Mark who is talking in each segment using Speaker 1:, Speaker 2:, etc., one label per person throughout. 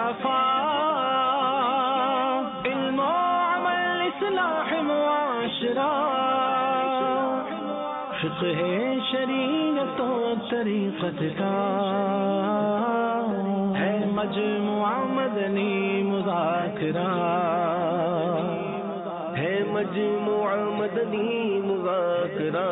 Speaker 1: عفاف، علم و عمل اصلاح معاشرہ، فقہ شریعت و طریقت کا ہے مجموعہ مدنی مذاکرہ، ہے مجموعہ مدنی مذاکرہ،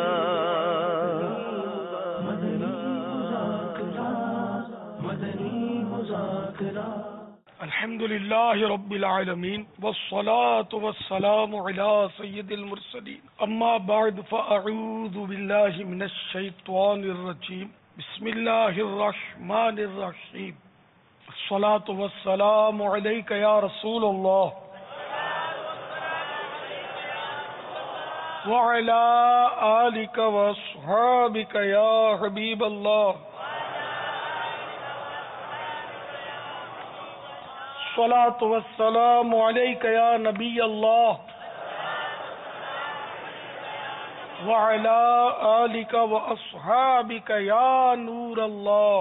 Speaker 1: مدنی مذاکرہ۔
Speaker 2: الحمد للہ رب العالمین والصلاة والسلام علی سید المرسلین، اما بعد فاعوذ باللہ من الشیطان الرجیم، بسم اللہ الرحمن الرحیم، الصلاة والسلام علیک یا رسول اللہ وعلی آلک واصحابک یا حبیب اللہ، الصلاة والسلام علیک یا نبی اللہ وعلی آلک واصحابک یا نور اللہ۔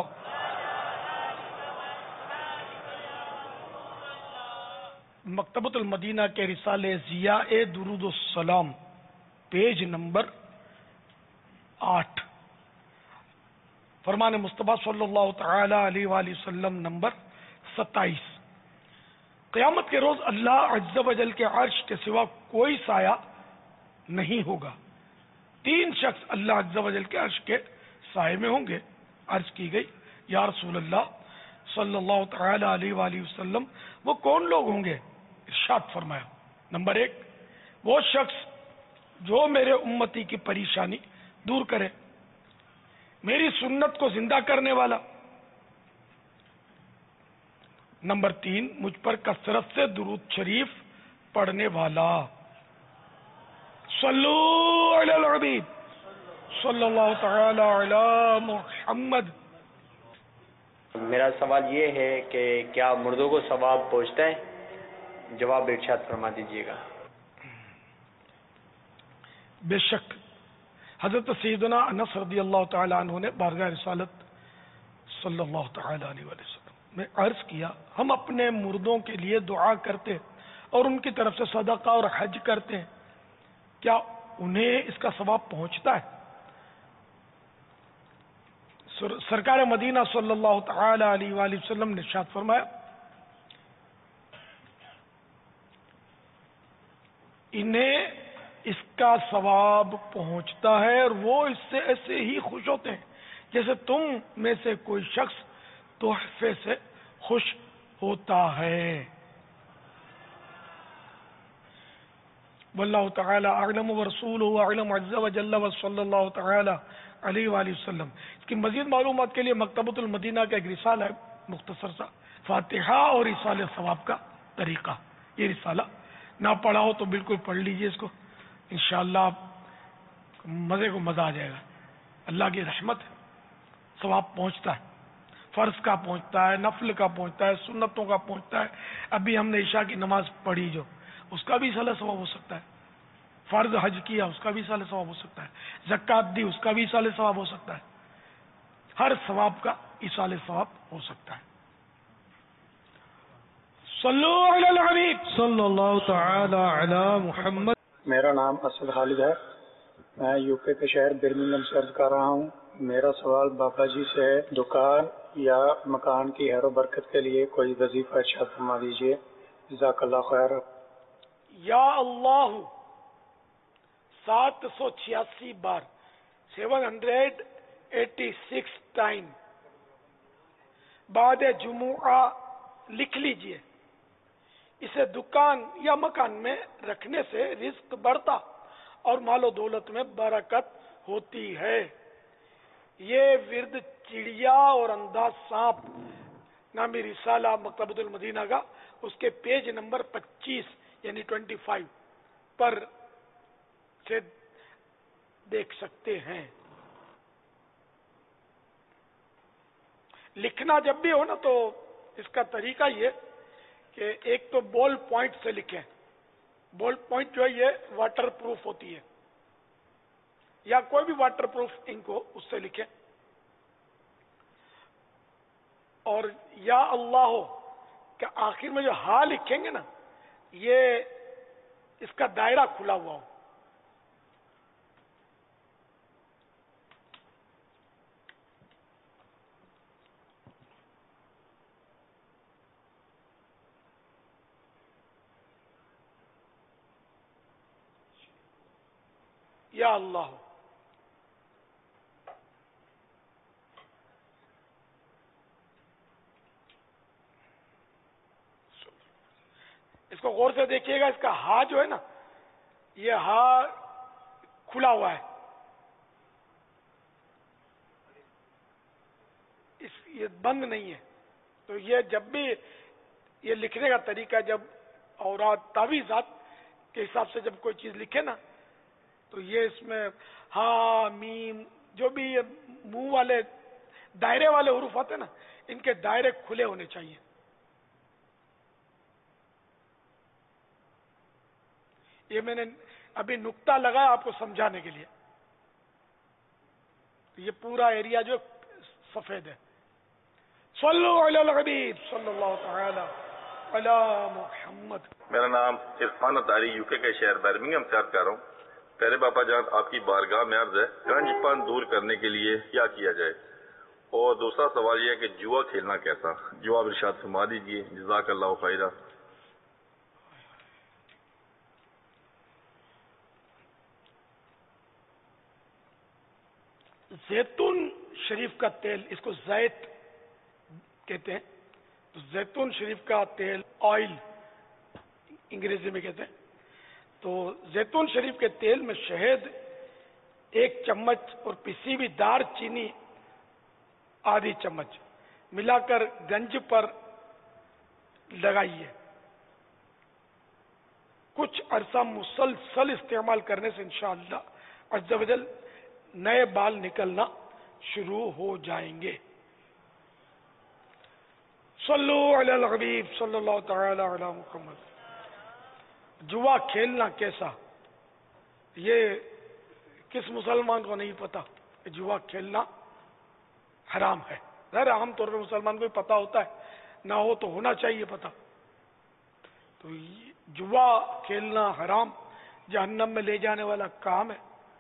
Speaker 2: مکتبۃ المدینہ کے رسالے ضیاء درود السلام، پیج نمبر 8، فرمان مصطفیٰ صلی اللہ تعالی علیہ وآلہ وسلم نمبر 27۔ قیامت کے روز اللہ عز و جل کے عرش کے سوا کوئی سایہ نہیں ہوگا۔ 3 شخص اللہ عز و جل کے عرش کے سائے میں ہوں گے۔ عرض کی گئی یا رسول اللہ صلی اللہ تعالی علیہ وآلہ وسلم وہ کون لوگ ہوں گے؟ ارشاد فرمایا، نمبر 1 وہ شخص جو میرے امتی کی پریشانی دور کرے، میری سنت کو زندہ کرنے والا۔ نمبر 3 مجھ پر کثرت سے درود شریف پڑھنے والا۔ صلو علی الحبیب صلی اللہ تعالی علی محمد۔
Speaker 3: میرا سوال یہ ہے کہ کیا مردوں کو ثواب پہنچتا ہے؟ جواب ارشاد فرما دیجیے گا۔
Speaker 2: بے شک حضرت سیدنا انس رضی اللہ تعالی عنہ نے بارگاہ رسالت صلی اللہ تعالی علیہ وسلم میں عرض کیا، ہم اپنے مردوں کے لیے دعا کرتے اور ان کی طرف سے صدقہ اور حج کرتے ہیں، کیا انہیں اس کا ثواب پہنچتا ہے؟ سرکار مدینہ صلی اللہ تعالی علیہ وآلہ وسلم نے ارشاد فرمایا، انہیں اس کا ثواب پہنچتا ہے اور وہ اس سے ایسے ہی خوش ہوتے ہیں جیسے تم میں سے کوئی شخص تحفے سے خوش ہوتا ہے۔ واللہ تعالی اعلم ورسولہ اعلم عز وجل وصلی اللہ تعالی علیہ وآلہ وسلم۔ اس کی مزید معلومات کے لیے مکتبۃ المدینہ کا ایک رسالہ ہے مختصر سا، فاتحہ اور ایصال ثواب کا طریقہ۔ یہ رسالہ نہ پڑھا ہو تو بالکل پڑھ لیجئے اس کو، انشاءاللہ مزے کو مزہ آ جائے گا۔ اللہ کی رحمت ہے، ثواب پہنچتا ہے، فرض کا پہنچتا ہے، نفل کا پہنچتا ہے، سنتوں کا پہنچتا ہے۔ ابھی ہم نے عشاء کی نماز پڑھی جو، اس کا بھی ایصال ثواب ہو سکتا ہے۔ فرض حج کیا، اس کا بھی ایصال ثواب ہو سکتا ہے۔ زکوٰۃ دی، اس کا بھی ایصال ثواب ہو سکتا ہے۔ ہر ثواب کا ایصال ثواب ہو سکتا ہے۔ صلو علی الحبیب صلی اللہ تعالی علی محمد۔
Speaker 4: میرا نام اسد خالد ہے، میں یو کے شہر برمنگھم سے عرض کر رہا ہوں۔ میرا سوال بابا جی سے ہے، دکان یا مکان کی خیر و برکت کے لیے کوئی وظیفہ ارشاد فرما دیجیے، جزاک اللہ خیر۔
Speaker 2: یا اللہ 786 بار، 786 ٹائم بعد جمعہ لکھ لیجئے۔ اسے دکان یا مکان میں رکھنے سے رزق بڑھتا اور مال و دولت میں برکت ہوتی ہے۔ یہ ورد چڑیا اور انداز سانپ نامی رسالہ مکتبۃ المدینہ کا، اس کے پیج نمبر 25 یعنی 25 پر سے دیکھ سکتے ہیں۔ لکھنا جب بھی ہو نا تو اس کا طریقہ یہ کہ ایک تو بال پوائنٹ سے لکھیں۔ بال پوائنٹ جو ہے یہ واٹر پروف ہوتی ہے، یا کوئی بھی واٹر پروف انک ہو اس سے لکھیں، اور یا اللہ ہو کہ آخر میں جو ہا لکھیں گے نا یہ اس کا دائرہ کھلا ہوا ہو. یا اللہ. اس کو غور سے دیکھیے گا, اس کا ہا جو ہے نا یہ ہا کھلا ہوا ہے, یہ بند نہیں ہے. تو یہ جب بھی یہ لکھنے کا طریقہ, جب اوراد تعویذات کے حساب سے جب کوئی چیز لکھے نا تو یہ اس میں ہا میم جو بھی یہ منہ والے دائرے والے حروف آتے ہیں نا ان کے دائرے کھلے ہونے چاہیے. یہ میں نے ابھی نقطہ لگایا آپ کو سمجھانے کے لیے. یہ پورا ایریا جو سفید ہے. صلو علی الحبیب صلی اللہ تعالی علی محمد.
Speaker 5: میرا نام عرفان اتاری یو کے شہر برمنگھم سے عرض کر رہا ہوں. پہلے باپا جان آپ کی بارگاہ میں عرض ہے گنج پن دور کرنے کے لیے کیا کیا جائے, اور دوسرا سوال یہ ہے کہ جوا کھیلنا کیسا, جواب ارشاد فرما دیجیے جزاک اللہ خیرہ.
Speaker 2: زیتون شریف کا تیل, اس کو زیت کہتے ہیں. تو زیتون شریف کا تیل آئل انگریزی میں کہتے ہیں. تو زیتون شریف کے تیل میں شہد 1 چمچ اور پسی ہوئی دار چینی آدھی چمچ ملا کر گنج پر لگائیے. کچھ عرصہ مسلسل استعمال کرنے سے انشاءاللہ عز و جل نئے بال نکلنا شروع ہو جائیں گے. صلو علی الحبیب صلی اللہ تعالی علی محمد. جوا کھیلنا کیسا, یہ کس مسلمان کو نہیں پتا کہ جوا کھیلنا حرام ہے. ظاہر عام طور پہ مسلمان کو بھی پتا ہوتا ہے, نہ ہو تو ہونا چاہیے پتا. تو جوا کھیلنا حرام, جہنم میں لے جانے والا کام ہے.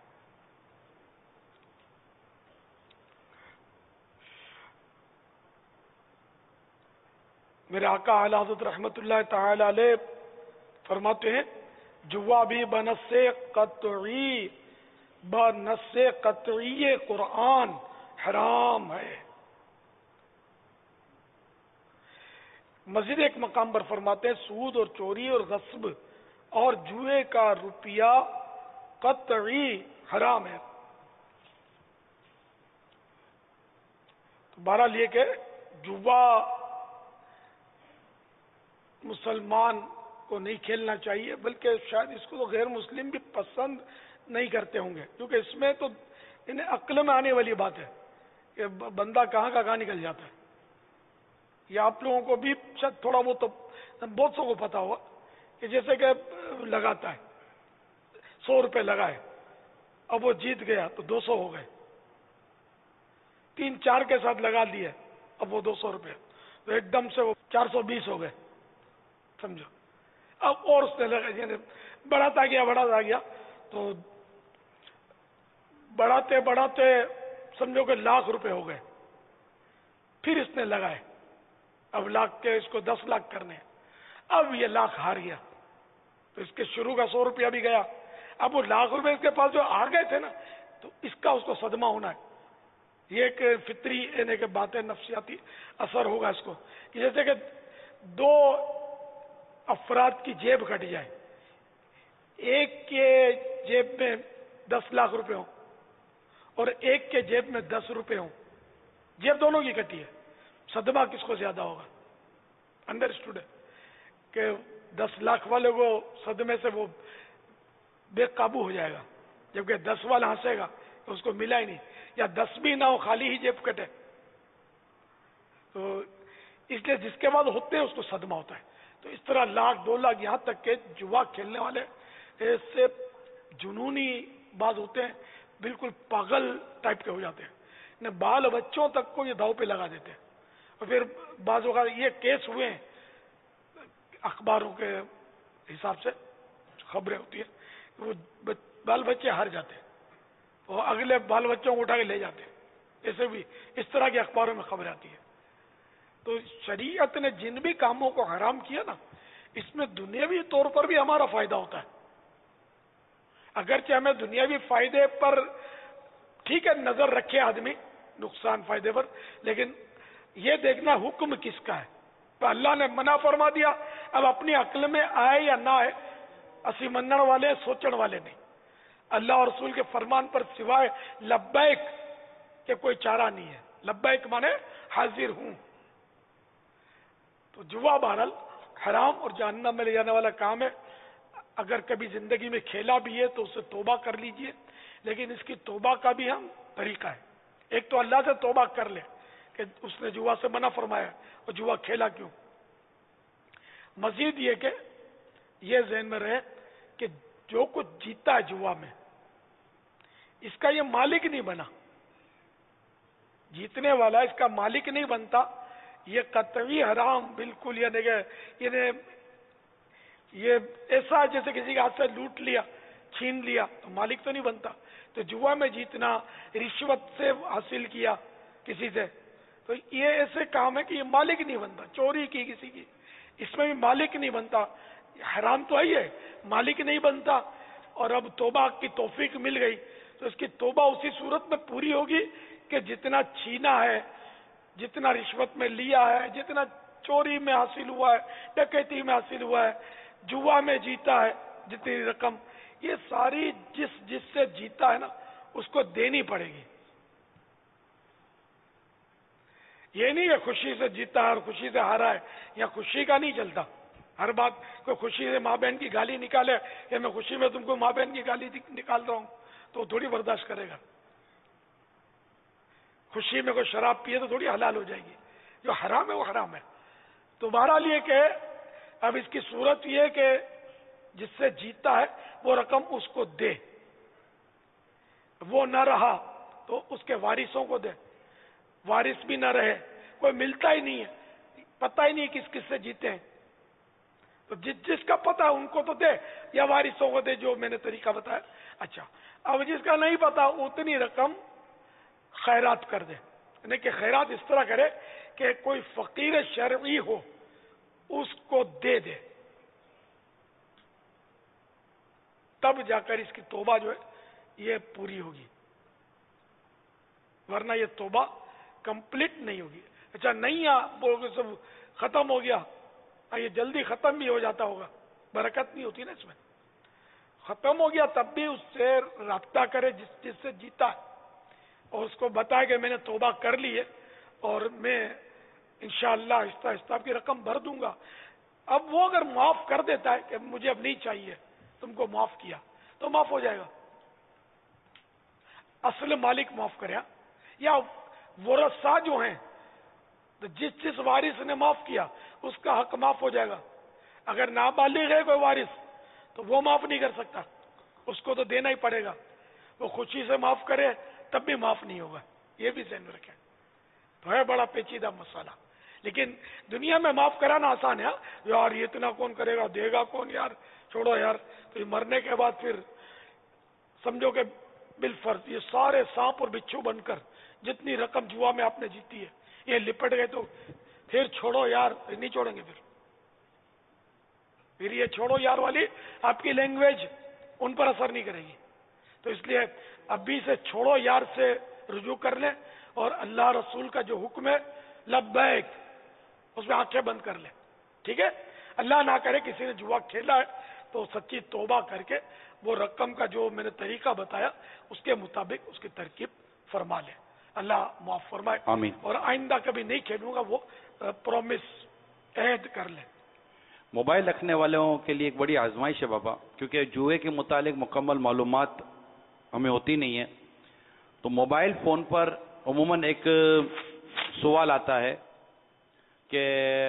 Speaker 2: میرے آقا اعلی حضرت رحمت اللہ تعالی علیہ فرماتے ہیں جوا بھی بنص قطعی قرآن حرام ہے. مزید ایک مقام پر فرماتے ہیں سود اور چوری اور غصب اور جوئے کا روپیہ قطعی حرام ہے. تو بہرحال یہ کہ جوا مسلمان کو نہیں کھیلنا چاہیے, بلکہ شاید اس کو تو غیر مسلم بھی پسند نہیں کرتے ہوں گے, کیونکہ اس میں تو انہیں عقل میں آنے والی بات ہے کہ بندہ کہاں کا کہاں نکل جاتا ہے. یہ آپ لوگوں کو بھی شاید تھوڑا بہت تو بہت سو کو پتا ہوگا کہ جیسے کہ لگاتا ہے 100 روپے لگائے, اب وہ جیت گیا تو 200 ہو گئے. 3-4 کے ساتھ لگا دیے, اب وہ 200 روپے, تو ایک دم سے وہ 420 ہو گئے. سمجھو, اب اور اس نے لگا, یعنی بڑھاتا گیا تو بڑھاتے سمجھو کہ 1,00,000 روپے ہو گئے. پھر اس نے لگائے, اب لاکھ کے اس کو 10 لاکھ کرنے, اب یہ 1,00,000 ہار گیا, تو اس کے شروع کا 100 روپیہ بھی گیا. اب وہ 1,00,000 روپے اس کے پاس جو آ گئے تھے نا, تو اس کا اس کو صدمہ ہونا ہے. یہ ایک فطری یعنی کہ باتیں نفسیاتی اثر ہوگا اس کو, کہ جیسے کہ 2 افراد کی جیب کٹ جائے, ایک کے جیب میں 10 لاکھ روپے ہوں اور ایک کے جیب میں 10 روپے ہوں, جیب دونوں کی کٹی ہے, صدمہ کس کو زیادہ ہوگا؟ انڈرسٹوڈ ہے کہ 10 لاکھ والے کو صدمے سے وہ بے قابو ہو جائے گا, جبکہ 10 والا ہنسے گا تو اس کو ملا ہی نہیں, یا 10 بھی نہ ہو خالی ہی جیب کٹے. تو اس لیے جس کے بعد ہوتے ہیں اس کو صدمہ ہوتا ہے. تو اس طرح 1,00,000 2 لاکھ یہاں تک کہ جوا کھیلنے والے ایسے جنونی باز ہوتے ہیں, بالکل پاگل ٹائپ کے ہو جاتے ہیں, بال بچوں تک کو یہ داؤ پہ لگا دیتے ہیں. اور پھر بعض اوقات یہ کیس ہوئے ہیں اخباروں کے حساب سے خبریں ہوتی ہیں، وہ بال بچے ہار جاتے ہیں، وہ اگلے بال بچوں کو اٹھا کے لے جاتے ہیں، ایسے بھی اس طرح کے اخباروں میں خبریں آتی ہیں۔ تو شریعت نے جن بھی کاموں کو حرام کیا نا، اس میں دنیاوی طور پر بھی ہمارا فائدہ ہوتا ہے، اگرچہ ہمیں دنیاوی فائدے پر ٹھیک ہے نظر رکھے آدمی، نقصان فائدے پر، لیکن یہ دیکھنا حکم کس کا ہے۔ تو اللہ نے منع فرما دیا، اب اپنی عقل میں آئے یا نہ آئے، اسی منن والے سوچن والے نہیں، اللہ اور رسول کے فرمان پر سوائے لبیک کہ کوئی چارہ نہیں ہے۔ لبیک مانے حاضر ہوں۔ تو جوا بہرحال حرام اور جہنم میں لے جانے والا کام ہے، اگر کبھی زندگی میں کھیلا بھی ہے تو اسے توبہ کر لیجئے، لیکن اس کی توبہ کا بھی ہم طریقہ ہے۔ ایک تو اللہ سے توبہ کر لے کہ اس نے جوا سے منع فرمایا اور جوا کھیلا کیوں۔ مزید یہ کہ یہ ذہن میں رہے کہ جو کچھ جیتا ہے جوا میں، اس کا یہ مالک نہیں بنا، جیتنے والا اس کا مالک نہیں بنتا، یہ قطعی حرام بالکل، یعنی یہ ایسا جیسے کسی کے ہاتھ سے لوٹ لیا، چھین لیا، تو مالک تو نہیں بنتا۔ تو جوا میں جیتنا، رشوت سے حاصل کیا کسی سے، تو یہ ایسے کام ہے کہ یہ مالک نہیں بنتا۔ چوری کی کسی کی، اس میں بھی مالک نہیں بنتا، حرام تو ہے، مالک نہیں بنتا۔ اور اب توبہ کی توفیق مل گئی تو اس کی توبہ اسی صورت میں پوری ہوگی کہ جتنا چھینا ہے، جتنا رشوت میں لیا ہے، جتنا چوری میں حاصل ہوا ہے، ڈکیتی میں حاصل ہوا ہے، جوا میں جیتا ہے جتنی رقم، یہ ساری جس سے جیتا ہے نا اس کو دینی پڑے گی۔ یہ نہیں کہ خوشی سے جیتا ہے اور خوشی سے ہارا ہے، یا خوشی کا نہیں چلتا۔ ہر بات کوئی خوشی سے ماں بہن کی گالی نکالے کہ میں خوشی میں تم کو ماں بہن کی گالی نکال رہا ہوں، تو تھوڑی برداشت کرے گا۔ خوشی میں کوئی شراب پیے تو تھوڑی حلال ہو جائے گی، جو حرام ہے وہ حرام ہے۔ تو بہرحال یہ کہ اب اس کی صورت یہ کہ جس سے جیتا ہے وہ رقم اس کو دے، وہ نہ رہا تو اس کے وارثوں کو دے، وارث بھی نہ رہے، کوئی ملتا ہی نہیں ہے، پتہ ہی نہیں کس کس سے جیتے ہیں، تو جس کا پتہ ہے ان کو تو دے، یا وارثوں کو دے جو میں نے طریقہ بتایا۔ اچھا، اب جس کا نہیں پتا اتنی رقم خیرات کر دے، یعنی کہ خیرات اس طرح کرے کہ کوئی فقیر شرعی ہو اس کو دے دے، تب جا کر اس کی توبہ جو ہے یہ پوری ہوگی، ورنہ یہ توبہ کمپلیٹ نہیں ہوگی۔ اچھا نہیں سب ختم ہو گیا، یہ جلدی ختم بھی ہو جاتا ہوگا، برکت نہیں ہوتی نا اس میں، ختم ہو گیا تب بھی اس سے رابطہ کرے جس سے جیتا ہے، اور اس کو بتائے کہ میں نے توبہ کر لی ہے اور میں انشاءاللہ آہستہ آہستہ آپ کی رقم بھر دوں گا۔ اب وہ اگر معاف کر دیتا ہے کہ مجھے اب نہیں چاہیے، تم کو معاف کیا، تو معاف ہو جائے گا، اصل مالک معاف کرے، یا ورثہ جو ہیں تو جس وارث نے معاف کیا اس کا حق معاف ہو جائے گا۔ اگر نابالغ ہے کوئی وارث تو وہ معاف نہیں کر سکتا، اس کو تو دینا ہی پڑے گا، وہ خوشی سے معاف کرے تب بھی معاف نہیں ہوگا، یہ بھی ذہن میں رکھیں۔ تو ہے بڑا پیچیدہ مسئلہ، لیکن دنیا میں معاف کرانا آسان ہے، یار یہ اتنا کون کرے گا، دے گا کون، یار چھوڑو یار، تو یہ مرنے کے بعد پھر سمجھو کہ بالفرض یہ سارے سانپ اور بچھو بن کر جتنی رقم جوا میں آپ نے جیتی ہے یہ لپٹ گئے، تو پھر چھوڑو یار، پھر نہیں چھوڑیں گے، پھر یہ چھوڑو یار والی آپ کی لینگویج ان پر اثر نہیں کرے گی۔ تو اس لیے ابھی سے چھوڑو یار سے رجوع کر لیں، اور اللہ رسول کا جو حکم ہے لبیک اس میں آنکھیں بند کر لیں، ٹھیک ہے۔ اللہ نہ کرے کسی نے جوا کھیلا ہے تو سچی توبہ کر کے وہ رقم کا جو میں نے طریقہ بتایا اس کے مطابق اس کی ترکیب فرما لے، اللہ معاف فرمائے،
Speaker 6: آمین۔
Speaker 2: اور آئندہ کبھی نہیں کھیلوں گا وہ پرومس عہد کر لیں۔
Speaker 6: موبائل رکھنے والوں کے لیے ایک بڑی آزمائش ہے بابا، کیونکہ جوئے کے متعلق مکمل معلومات ہمیں ہوتی نہیں ہے، تو موبائل فون پر عموماً ایک سوال آتا ہے کہ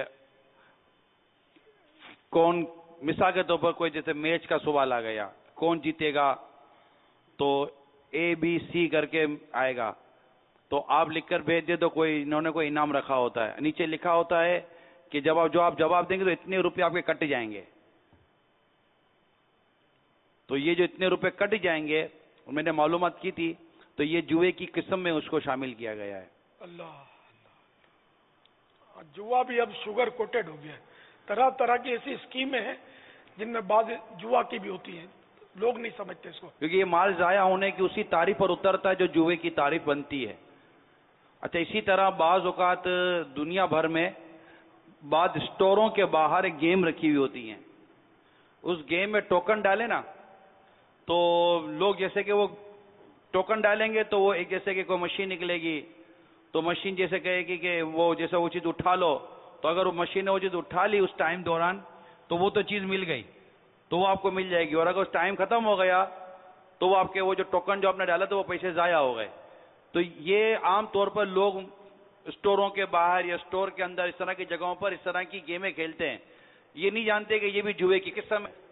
Speaker 6: کون، مثال کے طور پر کوئی جیسے میچ کا سوال آ گیا، کون جیتے گا تو ABC کر کے آئے گا، تو آپ لکھ کر بھیج دے تو کوئی انہوں نے کوئی انعام رکھا ہوتا ہے، نیچے لکھا ہوتا ہے کہ جب آپ جواب دیں گے تو اتنے روپے آپ کے کٹ جائیں گے. تو یہ جو اتنے روپے کٹ جائیں گے میں نے معلومات کی تھی تو یہ جوئے کی قسم میں اس کو شامل کیا گیا ہے.
Speaker 2: اللہ جوا بھی اب شوگر کوٹڈ ہو گیا ہے. طرح طرح کی ایسی اسکیمیں ہیں جن میں بعض جوا کی بھی ہوتی ہیں, لوگ نہیں سمجھتے اس کو.
Speaker 6: کیونکہ یہ مال ضائع ہونے کی اسی تعریف پر اترتا ہے جو جوئے کی تعریف بنتی ہے. اچھا, اسی طرح بعض اوقات دنیا بھر میں بعض اسٹوروں کے باہر ایک گیم رکھی ہوئی ہوتی ہیں. اس گیم میں ٹوکن ڈالے نا تو لوگ جیسے کہ وہ ٹوکن ڈالیں گے تو وہ ایک جیسے کہ کوئی مشین نکلے گی تو مشین جیسے کہے گی کہ وہ جیسے وہ چیز اٹھا لو, تو اگر وہ مشین نے وہ چیز اٹھا لی اس ٹائم دوران تو وہ تو چیز مل گئی تو وہ آپ کو مل جائے گی, اور اگر اس ٹائم ختم ہو گیا تو وہ آپ کے وہ جو ٹوکن جو آپ نے ڈالا تو وہ پیسے ضائع ہو گئے. تو یہ عام طور پر لوگ اسٹوروں کے باہر یا اسٹور کے اندر اس طرح کی جگہوں پر اس طرح کی گیمیں کھیلتے ہیں, یہ نہیں جانتے کہ یہ بھی جوئے کی قسم ہے.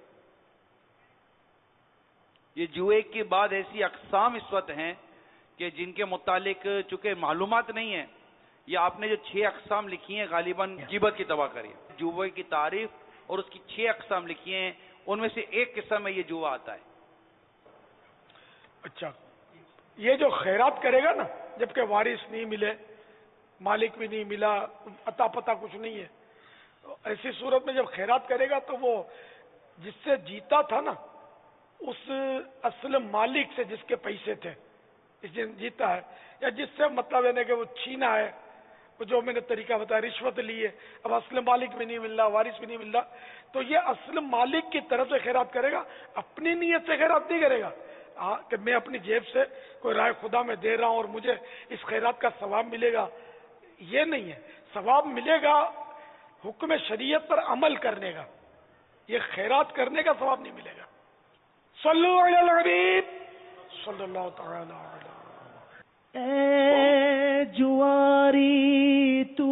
Speaker 6: یہ جوئے کی بعد ایسی اقسام اس وقت ہیں کہ جن کے متعلق چونکہ معلومات نہیں ہے, یہ آپ نے جو 6 اقسام لکھی ہیں غالباً غیبت کی تباہ کری, جوئے کی تعریف اور اس کی 6 اقسام لکھی ہیں, ان میں سے ایک قسم میں یہ جوا آتا ہے.
Speaker 2: اچھا, یہ جو خیرات کرے گا نا جبکہ وارث نہیں ملے, مالک بھی نہیں ملا, عطا پتہ کچھ نہیں ہے, ایسی صورت میں جب خیرات کرے گا تو وہ جس سے جیتا تھا نا اس اصل مالک سے جس کے پیسے تھے اس دن جیتا ہے, یا جس سے مطلب ہے کہ وہ چھینا ہے, وہ جو میں نے طریقہ بتایا رشوت لی ہے, اب اصل مالک بھی نہیں مل رہا, وارث بھی نہیں مل رہا, تو یہ اصل مالک کی طرف سے خیرات کرے گا, اپنی نیت سے خیرات نہیں کرے گا کہ میں اپنی جیب سے کوئی رائے خدا میں دے رہا ہوں اور مجھے اس خیرات کا ثواب ملے گا, یہ نہیں ہے. ثواب ملے گا حکم شریعت پر عمل کرنے کا, یہ خیرات کرنے کا ثواب نہیں ملے گا. صلو علی الحبیب صلی اللہ تعالی علیہ.
Speaker 1: اے جواری تو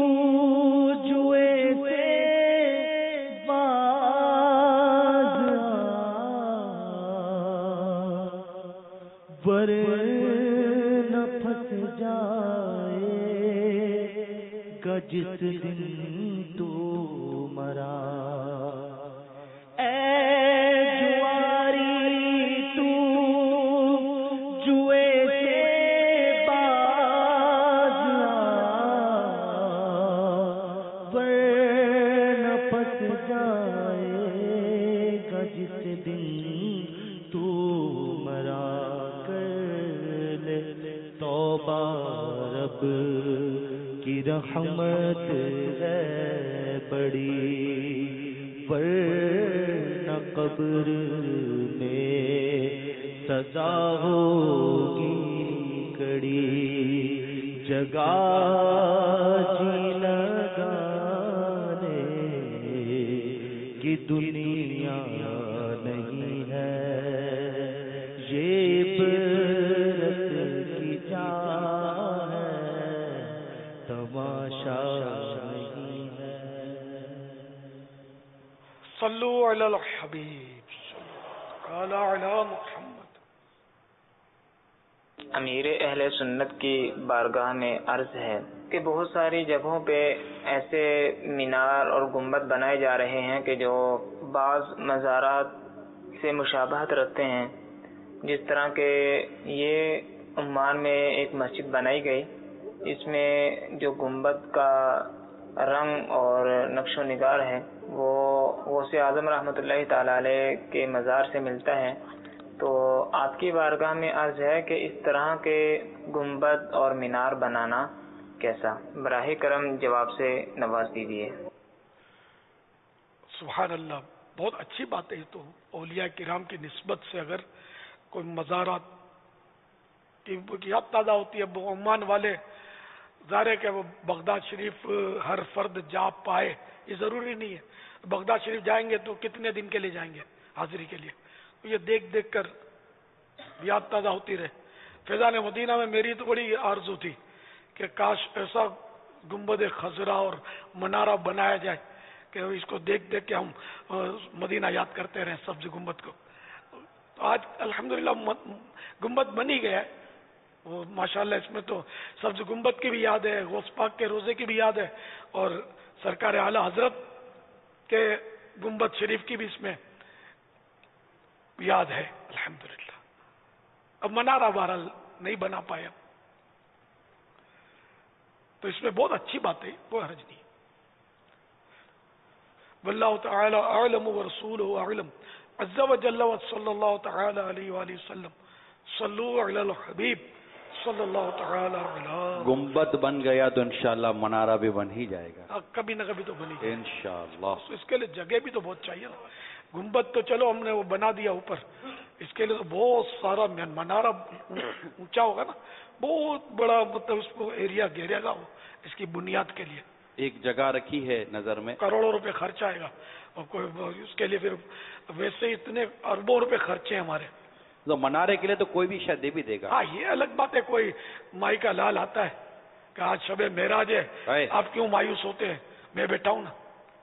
Speaker 1: جوئے سے باز ورنہ پھنس جائے گا جس دن تو مرا. رحمت ہے بڑی ورنہ قبر میں سزا ہوگی کڑی. جگہ جی لگانے کی دنیا نہیں ہے, یہ عبرت کی جا
Speaker 2: صلو علی الحبیب صلی علی محمد.
Speaker 7: امیر اہل سنت کی بارگاہ میں عرض ہے کہ بہت ساری جگہوں پہ ایسے مینار اور گنبد بنائے جا رہے ہیں کہ جو بعض مزارات سے مشابہت رکھتے ہیں. جس طرح کہ یہ عمان میں ایک مسجد بنائی گئی, اس میں جو گنبد کا رنگ اور نقش و نگار ہے وہ غوث اعظم رحمۃ اللہ تعالی علیہ کے مزار سے ملتا ہے. تو آپ کی بارگاہ میں عرض ہے کہ اس طرح کے گنبد اور مینار بنانا کیسا؟ براہ کرم جواب سے نواز دیجیے.
Speaker 2: سبحان اللہ, بہت اچھی بات ہے. تو اولیاء کرام کی نسبت سے اگر کوئی مزارات کی یاد تازہ ہوتی ہے. عمان والے ظاہر ہے کہ وہ بغداد شریف ہر فرد جا پائے, یہ ضروری نہیں ہے. بغداد شریف جائیں گے تو کتنے دن کے لیے جائیں گے حاضری کے لیے, تو یہ دیکھ دیکھ کر یاد تازہ ہوتی رہے. فیضان مدینہ میں میری تو بڑی آرزو تھی کہ کاش ایسا گنبد خضرا اور منارہ بنایا جائے کہ اس کو دیکھ دیکھ کے ہم مدینہ یاد کرتے رہیں, سبز گنبد کو. تو آج الحمدللہ گنبد بن ہی گیا ہے, وہ ماشاءاللہ اس میں تو سبز گنبد کی بھی یاد ہے، غوث پاک کے روزے کی بھی یاد ہے، اور سرکار اعلی حضرت کے گنبد شریف کی بھی اس میں یاد ہے الحمدللہ۔ اب منارہ بہرحال نہیں بنا پایا، تو اس میں بہت اچھی بات ہے، کوئی حرج نہیں۔ واللہ تعالی اعلم ورسولہ اعلم عز وجل وصلی اللہ تعالی علیہ وآلہ وسلم صلو علی الحبیب صلی اللہ تعالی علیہ۔
Speaker 6: گنبد بن گیا تو انشاءاللہ منارہ بھی بن ہی جائے گا
Speaker 2: کبھی نہ کبھی تو بنی گی
Speaker 6: انشاءاللہ۔
Speaker 2: اس کے لیے جگہ بھی تو بہت چاہیے نا۔ گنبد تو چلو ہم نے وہ بنا دیا اوپر، اس کے لیے تو بہت سارا منارہ اونچا ہوگا نا، بہت بڑا، مطلب اس کو ایریا گھیرے گا وہ اس کی بنیاد کے لیے،
Speaker 6: ایک جگہ رکھی ہے نظر میں،
Speaker 2: کروڑوں روپے خرچ آئے گا، اور کوئی اس کے لیے پھر ویسے اتنے اربوں روپے خرچے ہیں ہمارے۔
Speaker 6: تو منارے کے لیے تو کوئی بھی شاید دے بھی دے گا۔
Speaker 2: ہاں یہ الگ بات ہے، کوئی مائی کا لال آتا ہے کہ آج شب معراج ہے، آپ کیوں مایوس ہوتے ہیں، میں بیٹھا ہوں نا،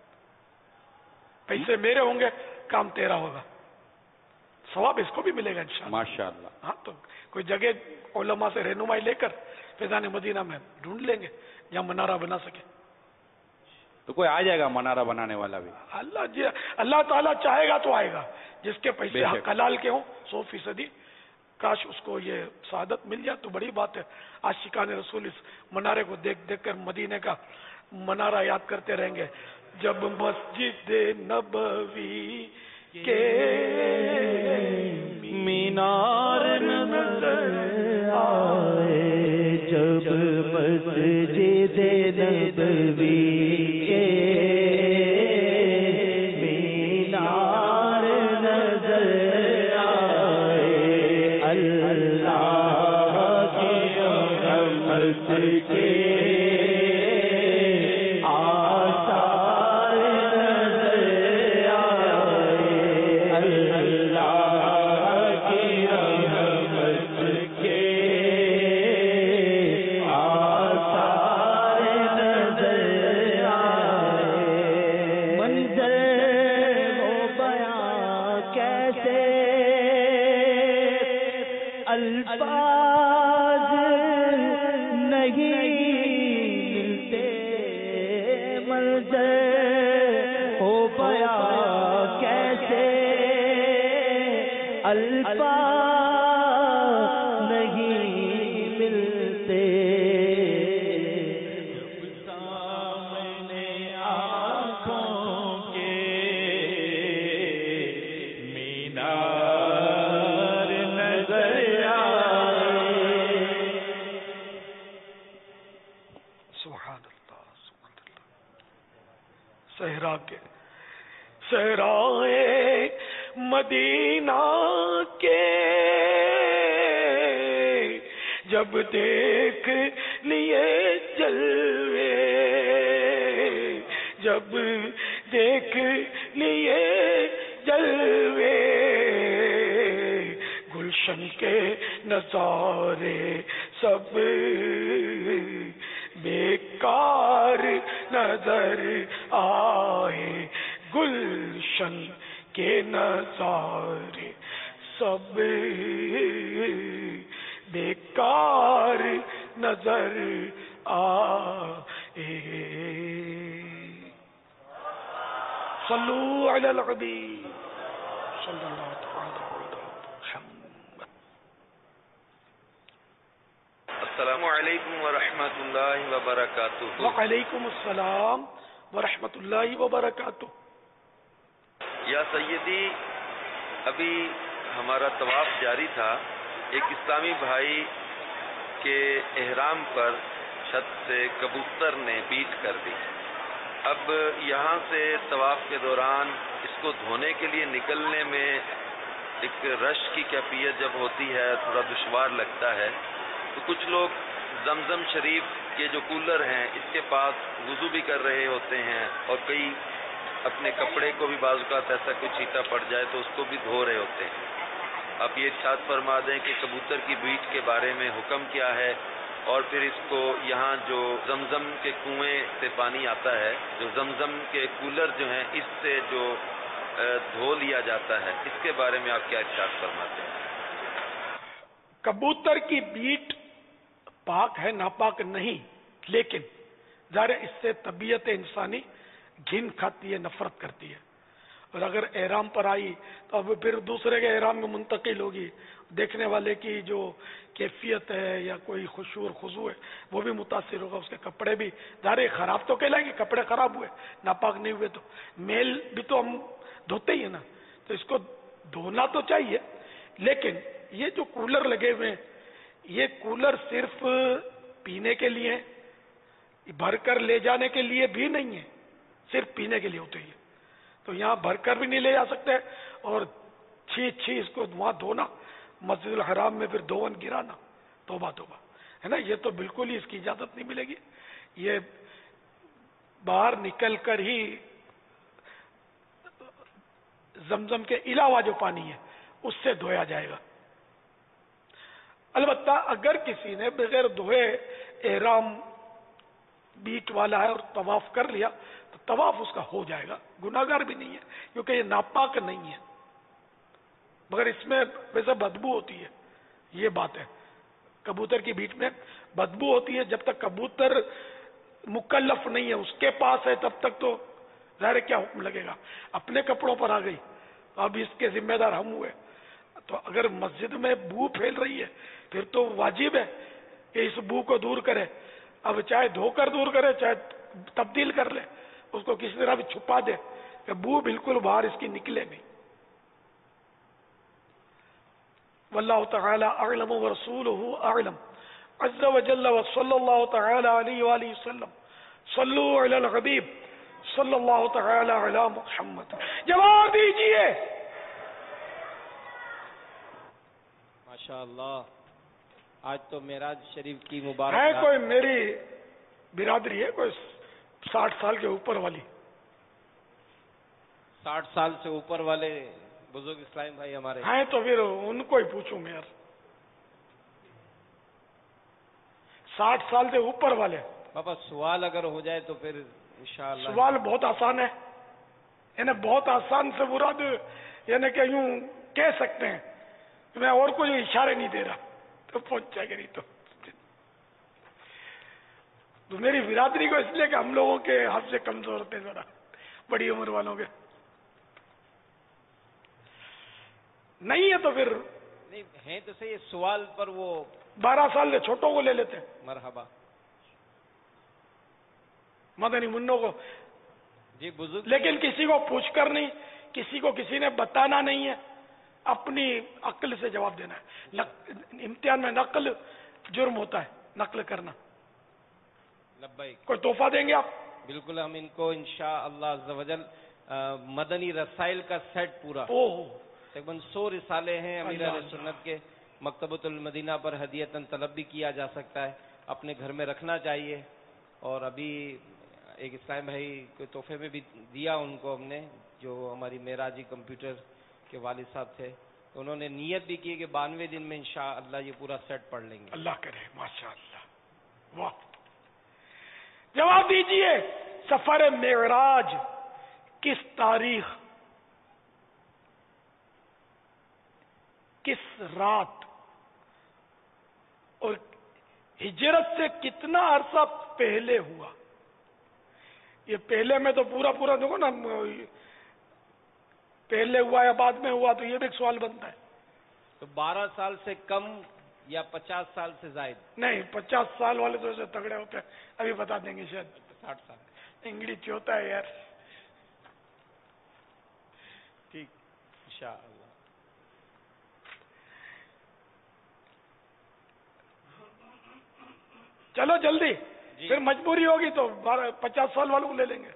Speaker 2: پیسے میرے ہوں گے، کام تیرا ہوگا، ثواب اس کو بھی ملے گا انشاءاللہ۔
Speaker 6: ماشاءاللہ۔
Speaker 2: ہاں تو کوئی جگہ علماء سے رہنمائی لے کر فیضان مدینہ میں ڈھونڈ لیں گے جہاں منارہ بنا سکے،
Speaker 6: تو کوئی آ جائے گا منارہ بنانے والا بھی،
Speaker 2: اللہ تعالیٰ چاہے گا تو آئے گا، جس کے
Speaker 6: بے
Speaker 2: پیسے
Speaker 6: شک۔
Speaker 2: حق حلال کے ہوں 100%، کاش اس کو یہ سعادت مل جائے تو بڑی بات ہے۔ عاشقان رسول اس منارے کو دیکھ دیکھ کر مدینے کا منارہ یاد کرتے رہیں گے، جب مسجد نبوی کے
Speaker 1: مینار نظر آئے، جب مسجد نبوی کے مینار نظر آئے، اللہ کی رحمت کے آثار نظر آئے، اللہ کی رحمت کے آثار نظر آئے، منظر وہ بیاں کیسے الفاظ نہیں ملتے، منظر ہو بیاں کیسے الفاظ نہیں ملتے، سامنے آنکھوں کے مینار نظر آئے۔
Speaker 2: سبحان اللہ سبحان اللہ۔ صحرائے مدینہ کے جب دیکھ لیے جلوے، جب دیکھ لیے جلوے، گلشن کے نظارے سب بیکار نظر آئے، گلشن کے نظارے سب بیکار نظر آئے۔ صلو علی الحبیب صلی اللہ تعالی علیہ وسلم۔
Speaker 8: السلام علیکم ورحمۃ اللہ وبرکاتہ۔
Speaker 2: وعلیکم السلام ورحمۃ اللہ وبرکاتہ۔
Speaker 8: یا سیدی، ابھی ہمارا طواف جاری تھا، ایک اسلامی بھائی کے احرام پر چھت سے کبوتر نے بیٹ کر دی۔ اب یہاں سے طواف کے دوران اس کو دھونے کے لیے نکلنے میں ایک رش کی کیفیت جب ہوتی ہے تھوڑا دشوار لگتا ہے، تو کچھ لوگ زمزم شریف کے جو کولر ہیں اس کے پاس وضو بھی کر رہے ہوتے ہیں، اور کئی اپنے کپڑے کو بھی بعض اوقات ایسا کوئی چھیٹا پڑ جائے تو اس کو بھی دھو رہے ہوتے ہیں۔ آپ یہ ارشاد فرما دیں کہ کبوتر کی بیٹ کے بارے میں حکم کیا ہے، اور پھر اس کو یہاں جو زمزم کے کنویں سے پانی آتا ہے، جو زمزم کے کولر جو ہیں اس سے جو دھو لیا جاتا ہے، اس کے بارے میں آپ کیا ارشاد فرماتے ہیں؟
Speaker 2: کبوتر کی بیٹ پاک ہے ناپاک نہیں، لیکن ظاہر اس سے طبیعت انسانی گھن کھاتی ہے، نفرت کرتی ہے، اور اگر احرام پر آئی تو اب پھر دوسرے کے احرام میں منتقل ہوگی، دیکھنے والے کی جو کیفیت ہے یا کوئی خشوع اور خضوع ہے وہ بھی متاثر ہوگا، اس کے کپڑے بھی ظاہر خراب تو کہلائیں گے، کپڑے خراب ہوئے ناپاک نہیں ہوئے تو میل بھی تو ہم دھوتے ہی ہیں نا، تو اس کو دھونا تو چاہیے، لیکن یہ جو کولر لگے ہوئے ہیں یہ کولر صرف پینے کے لیے بھر کر لے جانے کے لیے بھی نہیں ہے، صرف پینے کے لیے ہوتے ہی، تو یہاں بھر کر بھی نہیں لے جا سکتے، اور چھی اس کو وہاں دھونا، مسجد الحرام میں پھر دھون گرانا، توبہ توبہ ہے نا، یہ تو بالکل ہی اس کی اجازت نہیں ملے گی، یہ باہر نکل کر ہی زمزم کے علاوہ جو پانی ہے اس سے دھویا جائے گا۔ البتہ اگر کسی نے بغیر دھوئے احرام بیٹ والا ہے اور طواف کر لیا تو طواف اس کا ہو جائے گا، گناہگار بھی نہیں ہے، کیونکہ یہ ناپاک نہیں ہے، مگر اس میں ویسے بدبو ہوتی ہے، یہ بات ہے، کبوتر کی بیٹ میں بدبو ہوتی ہے، جب تک کبوتر مکلف نہیں ہے، اس کے پاس ہے، تب تک تو ظاہر کیا حکم لگے گا، اپنے کپڑوں پر آ گئی، اب اس کے ذمہ دار ہم ہوئے، تو اگر مسجد میں بو پھیل رہی ہے پھر تو واجب ہے کہ اس بو کو دور کرے، اب چاہے دھو کر دور کرے چاہے تبدیل کر لے، اس کو کسی طرح بھی چھپا دے کہ بو بالکل باہر اس کی نکلے نہیں۔ واللہ تعالی اعلم ورسولہ اعلم عز وجل وصلی اللہ تعالی علیہ وآلہ وسلم صلو علی الحبیب صلی اللہ تعالی علی محمد۔ جواب دیجئے۔
Speaker 9: ماشاءاللہ، آج تو معراج شریف کی مبارک
Speaker 2: ہے کوئی میری برادری ہے کوئی 60 سال کے اوپر والی،
Speaker 9: 60 سال سے اوپر والے بزرگ اسلام بھائی ہمارے
Speaker 2: ہیں تو پھر ان کو ہی پوچھوں میں یار، 60 سال سے اوپر والے۔
Speaker 9: بابا سوال اگر ہو جائے تو پھر انشاءاللہ
Speaker 2: سوال بہت آسان ہے، یعنی بہت آسان سے مراد یعنی کہ یوں کہہ سکتے ہیں، میں اور کوئی اشارے نہیں دے رہا تو پہنچ جائے گا، نہیں تو میری برادری کو اس لیے کہ ہم لوگوں کے ہاتھ سے کمزور ہوتے ہیں ذرا، بڑی عمر والوں کے نہیں ہے، تو پھر
Speaker 9: نہیں ہیں تو صحیح، سوال پر وہ
Speaker 2: 12 سال سے چھوٹوں کو لے لیتے ہیں،
Speaker 9: مرحبا
Speaker 2: مدنی منوں کو،
Speaker 9: جی بزرگ،
Speaker 2: لیکن کسی کو پوچھ کر نہیں، کسی کو کسی نے بتانا نہیں ہے، اپنی عقل سے جواب دینا ہے۔ امتحان میں نقل جرم ہوتا ہے، نقل کرنا۔
Speaker 9: لبیک،
Speaker 2: کوئی تحفہ دیں گے آپ؟
Speaker 9: بالکل، ہم ان کو انشاءاللہ عز وجل مدنی رسائل کا سیٹ پورا، تقریباً 100 رسالے ہیں امیر اہل سنت کے، مکتبۃ المدینہ پر ہدیۃً طلب بھی کیا جا سکتا ہے، اپنے گھر میں رکھنا چاہیے، اور ابھی ایک اسلام بھائی کو تحفے میں بھی دیا ان کو ہم نے، جو ہماری معراجی کمپیوٹر کے والد صاحب تھے، تو انہوں نے نیت بھی کی کہ 92 دن میں انشاءاللہ یہ پورا سیٹ پڑھ لیں گے۔
Speaker 2: اللہ کرے، ماشاءاللہ، واہ۔ جواب دیجئے، سفر معراج کس تاریخ، کس رات اور ہجرت سے کتنا عرصہ پہلے ہوا؟ یہ پہلے میں تو پورا دیکھو نا، پہلے ہوا یا بعد میں ہوا، تو یہ بھی ایک سوال بنتا ہے۔
Speaker 9: تو 12 سال سے کم یا 50 سال سے زائد؟
Speaker 2: نہیں، 50 سال والے تو ایسے تگڑے ہوتے ہیں، ابھی بتا دیں گے شاید۔
Speaker 9: 60 سال
Speaker 2: انگلش ہوتا ہے یار،
Speaker 9: ٹھیک، انشاءاللہ۔
Speaker 2: چلو جلدی،
Speaker 9: جی،
Speaker 2: پھر مجبوری ہوگی تو 50 سال والوں کو لے لیں گے۔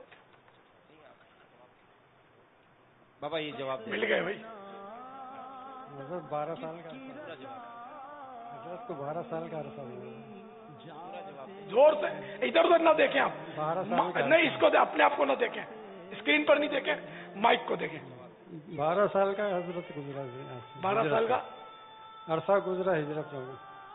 Speaker 9: بابا یہ جواب
Speaker 2: مل گئے بھائی۔
Speaker 10: 12 سال کا حضرت کو 12 سال کا عرصہ ہوا،
Speaker 2: زور سے ادھر ادھر نہ دیکھیں آپ،
Speaker 10: 12 سال کا،
Speaker 2: نہیں اس کو اپنے آپ کو نہ دیکھیں، اسکرین پر نہیں دیکھیں، مائک کو دیکھیں۔
Speaker 10: 12 سال کا حضرت گزرا،
Speaker 2: 12 سال کا
Speaker 10: عرصہ گزرا ہجرت میں۔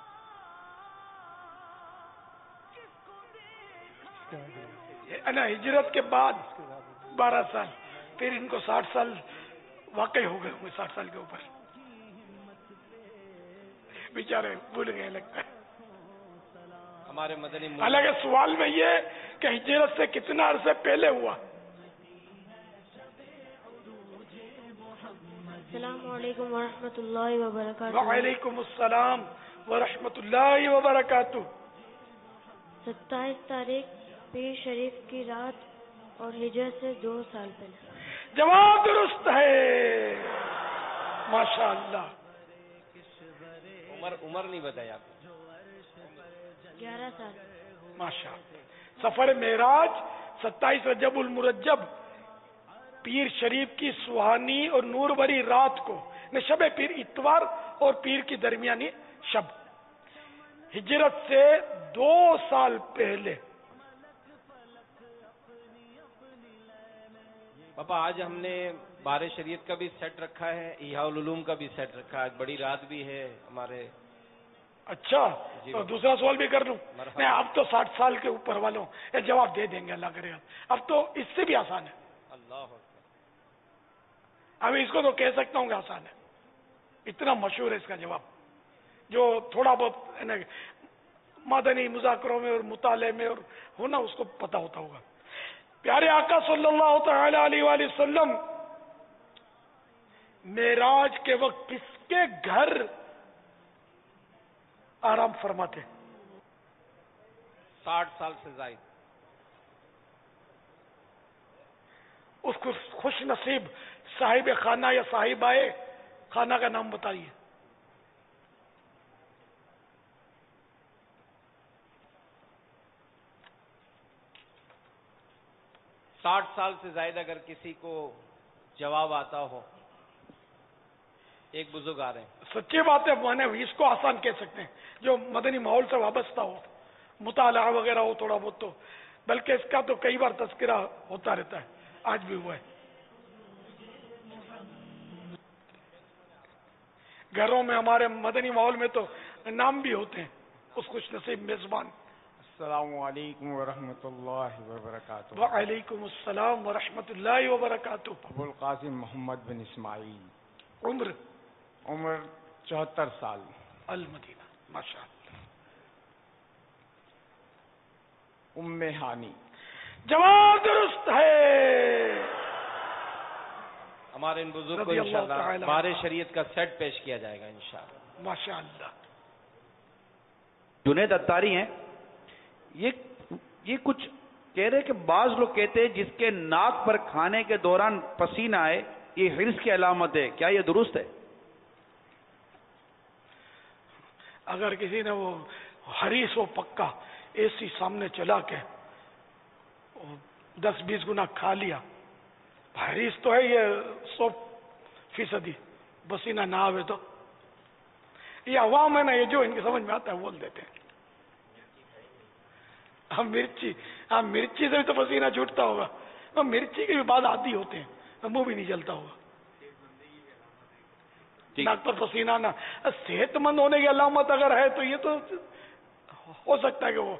Speaker 2: ہجرت کے بعد 12 سال، پھر ان کو 60 سال واقعی ہو گئے ہوں گے، 60 سال کے اوپر، بیچارے بھول گئے لگتا ہے۔
Speaker 9: ہمارے مدنی
Speaker 2: حالانکہ سوال میں یہ کہ ہجرت سے کتنا عرصے پہلے ہوا؟
Speaker 11: السلام علیکم ورحمۃ اللہ وبرکاتہ.
Speaker 2: وعلیکم السلام ورحمۃ اللہ وبرکاتہ.
Speaker 11: 27 تاریخ پیر شریف کی رات اور ہجرت سے 2 سال پہلے.
Speaker 2: جواب درست ہے، ماشاء اللہ.
Speaker 9: عمر نہیں بتایا آپ نے.
Speaker 11: 11 سال.
Speaker 2: ماشاء اللہ. سفر معراج 27 رجب المرجب پیر شریف کی سہانی اور نور بری رات کو، شب پیر اتوار اور پیر کی درمیانی شب، ہجرت سے 2 سال پہلے.
Speaker 9: پاپا آج ہم نے بار شریعت کا بھی سیٹ رکھا ہے، احیاء العلوم کا بھی سیٹ رکھا ہے، بڑی رات بھی ہے ہمارے.
Speaker 2: اچھا تو دوسرا سوال بھی کر لوں میں. اب تو 60 سال کے اوپر والوں یہ جواب دے دیں گے اللہ کرے. اب تو اس سے بھی آسان ہے.
Speaker 9: اللہ
Speaker 2: ابھی اس کو تو کہہ سکتا ہوں کہ آسان ہے، اتنا مشہور ہے اس کا جواب. جو تھوڑا بہت مدنی مذاکروں میں اور مطالعے میں اور ہونا اس کو پتا ہوتا ہوگا. پیارے آقا صلی اللہ تعالی علیہ وآلہ وسلم معراج کے وقت کس کے گھر آرام فرماتے؟
Speaker 9: 60 سال سے زائد.
Speaker 2: اس کو خوش نصیب صاحب خانہ یا صاحبہ خانہ کا نام بتائیے.
Speaker 9: ساٹھ سال سے زائد اگر کسی کو جواب آتا ہو. ایک بزرگ آ رہے ہیں.
Speaker 2: سچی بات ہے، میں نے اس کو آسان کہہ سکتے ہیں جو مدنی ماحول سے وابستہ ہو، مطالعہ وغیرہ ہو تھوڑا بہت. تو بلکہ اس کا تو کئی بار تذکرہ ہوتا رہتا ہے، آج بھی ہوا ہے. گھروں میں ہمارے مدنی ماحول میں تو نام بھی ہوتے ہیں اس خوش نصیب میزبان.
Speaker 12: السلام علیکم ورحمۃ اللہ وبرکاتہ.
Speaker 2: وعلیکم السلام ورحمۃ اللہ وبرکاتہ.
Speaker 12: ابو القاسم محمد بن اسماعیل.
Speaker 2: عمر
Speaker 12: 74 سال.
Speaker 2: المدینہ. ماشاء اللہ.
Speaker 12: ام ہانی.
Speaker 2: جواب درست ہے.
Speaker 9: ہمارے ان بزرگ کو انشاءاللہ بار شریعت کا سیٹ پیش کیا جائے گا انشاءاللہ.
Speaker 2: ماشاء اللہ.
Speaker 6: جنید اتاری ہیں، یہ کچھ کہہ رہے کہ بعض لوگ کہتے ہیں جس کے ناک پر کھانے کے دوران پسینہ آئے یہ حرص کی علامت ہے، کیا یہ درست ہے؟
Speaker 2: اگر کسی نے وہ حریص و پکا ایسی سامنے چلا کے 10-20 گنا کھا لیا، حریص تو ہے یہ 100%، پسینہ نہ آوے تو یہ عوام ہے نا، یہ جو ان کی سمجھ میں آتا ہے بول دیتے ہیں. مرچی سے بھی تو پسینہ چھوٹتا ہوگا، مرچی کے بھی بعد عادی ہوتے ہیں، منہ بھی نہیں جلتا ہوگا. ناک پر پسینہ آنا صحت مند ہونے کی علامت اگر ہے تو یہ تو ہو سکتا ہے کہ وہ.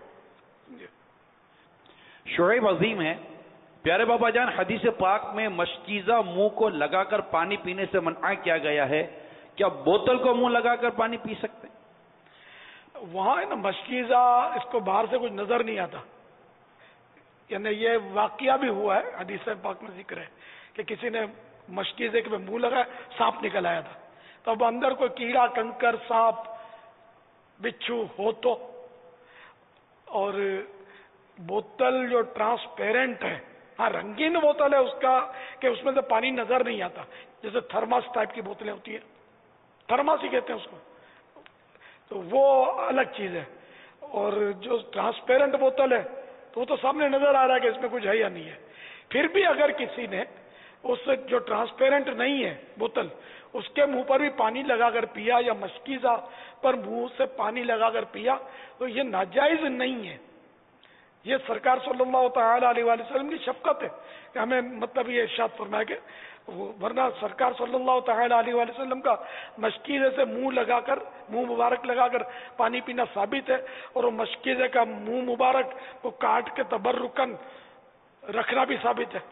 Speaker 6: شعیب عظیم ہے، پیارے بابا جان حدیث پاک میں مشکیزہ منہ کو لگا کر پانی پینے سے منع کیا گیا ہے، کیا بوتل کو منہ لگا کر پانی پی سکتے ہیں؟
Speaker 2: وہاں ہے نا مشکیزہ، اس کو باہر سے کچھ نظر نہیں آتا. یعنی یہ واقعہ بھی ہوا ہے، حدیث پاک میں ذکر ہے کہ کسی نے مشکیزے کے منہ لگایا، سانپ نکل آیا تھا. تو اب اندر کوئی کیڑا کنکر سانپ بچھو ہو تو، اور بوتل جو ٹرانسپیرنٹ ہے، ہاں رنگین بوتل ہے اس کا کہ اس میں سے پانی نظر نہیں آتا، جیسے تھرماس ٹائپ کی بوتلیں ہوتی ہیں، تھرماس ہی کہتے ہیں اس کو، تو وہ الگ چیز ہے. اور جو ٹرانسپیرنٹ بوتل ہے تو وہ تو سامنے نظر آ رہا ہے کہ اس میں کچھ ہے یا نہیں ہے. پھر بھی اگر کسی نے اس جو ٹرانسپیرنٹ نہیں ہے بوتل اس کے منہ پر بھی پانی لگا کر پیا یا مشکیزہ پر منہ سے پانی لگا کر پیا تو یہ ناجائز نہیں ہے. یہ سرکار صلی اللہ تعالی علیہ وآلہ وسلم کی شفقت ہے کہ ہمیں مطلب یہ ارشاد فرمایا کہ ورنہ سرکار صلی اللہ تعالی علیہ وآلہ وسلم کا مشکیزے سے منہ مبارک لگا کر پانی پینا ثابت ہے، اور وہ مشکیزے کا منہ مبارک کو کاٹ کے تبرکن رکھنا بھی ثابت ہے.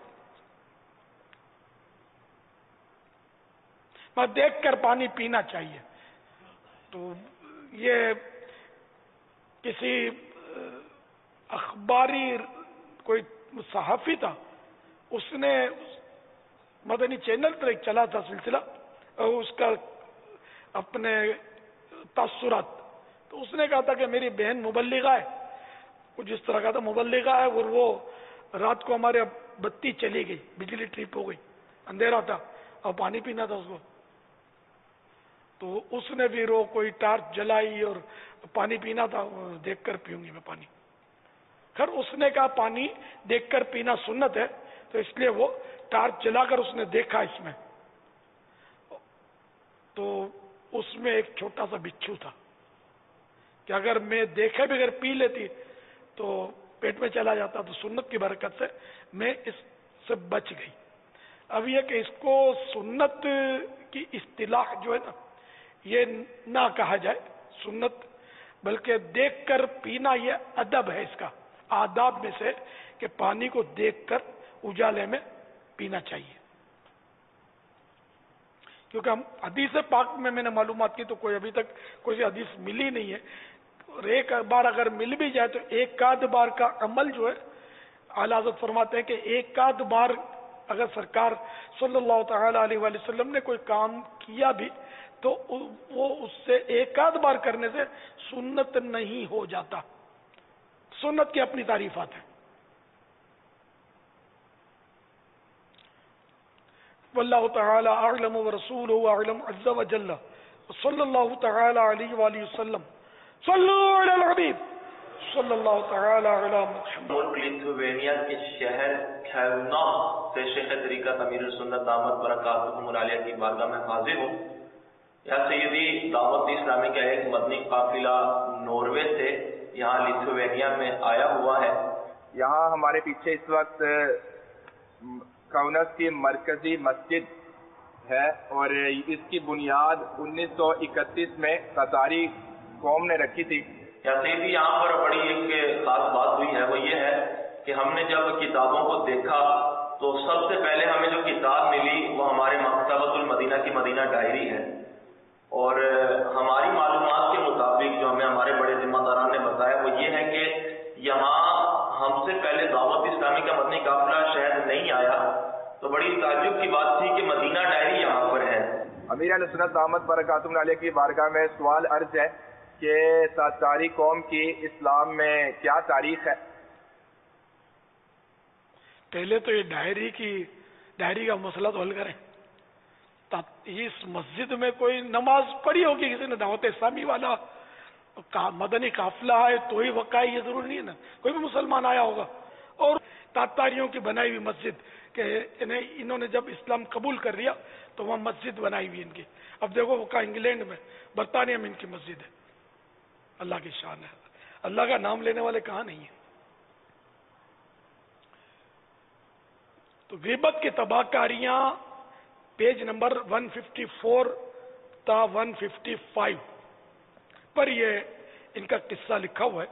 Speaker 2: دیکھ کر پانی پینا چاہیے. تو یہ کسی اخباری کوئی صحافی تھا، اس نے مدنی چینل پر ایک چلا تھا سلسلہ، اور اس کا اپنے تاثرات، تو اس نے کہا تھا کہ میری بہن مبلغہ ہے، کچھ اس طرح کا تھا، مبلغہ ہے، اور وہ رات کو ہمارے بتی چلی گئی، بجلی ٹرپ ہو گئی، اندھیرا تھا اور پانی پینا تھا اس کو، تو اس نے بھی رو کوئی ٹارچ جلائی اور پانی پینا تھا، دیکھ کر پیوں گی میں پانی. خیر اس نے کہا پانی دیکھ کر پینا سنت ہے، تو اس لیے وہ ٹارچ جلا کر اس نے دیکھا اس میں، تو اس میں ایک چھوٹا سا بچھو تھا کہ اگر میں دیکھے بغیر پی لیتی تو پیٹ میں چلا جاتا، تو سنت کی برکت سے میں اس سے بچ گئی. اب یہ کہ اس کو سنت کی اصطلاح جو ہے نا یہ نہ کہا جائے سنت، بلکہ دیکھ کر پینا یہ ادب ہے، اس کا آداب میں سے کہ پانی کو دیکھ کر اجالے میں پینا چاہیے. کیونکہ ہم حدیث پاک میں نے معلومات کی تو کوئی ابھی تک کوئی حدیث ملی نہیں ہے، اور ایک بار اگر مل بھی جائے تو ایک آدھ بار کا عمل جو ہے اعلیٰ حضرت فرماتے ہیں کہ ایک آدھ بار اگر سرکار صلی اللہ تعالی علیہ وآلہ وسلم نے کوئی کام کیا بھی تو وہ اس سے ایک آدھ بار کرنے سے سنت نہیں ہو جاتا. سنت کی اپنی تعریفات ہیں. واللہ تعالی اعلم ورسولہ اعلم عز وجل صلی اللہ تعالی علیہ وآلہ وسلم صلو علی الحبیب صلی اللہ تعالی علی محمد.
Speaker 13: ملک لیتھوینیا کے شہر کھیلنا سے شیخ طریقت امیر السنت دامت برکاتہم العالیہ کی بارگاہ میں حاضر ہوں. یا سیدی دعوت اسلامی کا ایک مدنی قافلہ ناروے سے یہاں لیتھوینیا میں آیا ہوا ہے.
Speaker 14: یہاں ہمارے پیچھے اس وقت کاؤنس کی مرکزی مسجد ہے، اور اس کی بنیاد 1931 میں قطاری قوم نے رکھی تھی.
Speaker 13: یا سیدی یہاں پر بڑی ایک خاص بات ہوئی ہے، وہ یہ ہے کہ ہم نے جب کتابوں کو دیکھا تو سب سے پہلے ہمیں جو کتاب ملی وہ ہمارے مکتبۃ المدینہ کی مدینہ ڈائری ہے، اور ہماری معلومات کے مطابق جو ہمیں ہمارے بڑے ذمہ داران نے بتایا وہ یہ ہے کہ یہاں ہم سے پہلے دعوت اسلامی کا مدنی قافلہ شہر نہیں آیا، تو بڑی تعجب کی بات تھی کہ مدینہ ڈائری یہاں پر ہے.
Speaker 14: امیر اہل سنت دامت برکاتہم العالیہ کی بارگاہ میں سوال عرض ہے کہ تاتاری قوم کی اسلام میں کیا تاریخ ہے؟
Speaker 2: پہلے تو یہ ڈائری کا مسئلہ تو حل کریں. اس مسجد میں کوئی نماز پڑھی ہوگی کسی نے، دعوت اسلامی والا مدنی قافلہ ہے تو ہی وقع ہے، یہ ضروری نہیں ہے نا، کوئی بھی مسلمان آیا ہوگا. اور تاتاریوں کی بنائی ہوئی مسجد کہ انہوں نے جب اسلام قبول کر لیا تو وہاں مسجد بنائی ہوئی ان کی. اب دیکھو وہ انگلینڈ میں برطانیہ میں ان کی مسجد ہے. اللہ کی شان ہے، اللہ کا نام لینے والے کہاں نہیں ہیں. تو غیبت کی تباہ کاریاں پیج نمبر 154 تا 155 پر یہ ان کا قصہ لکھا ہوا ہے.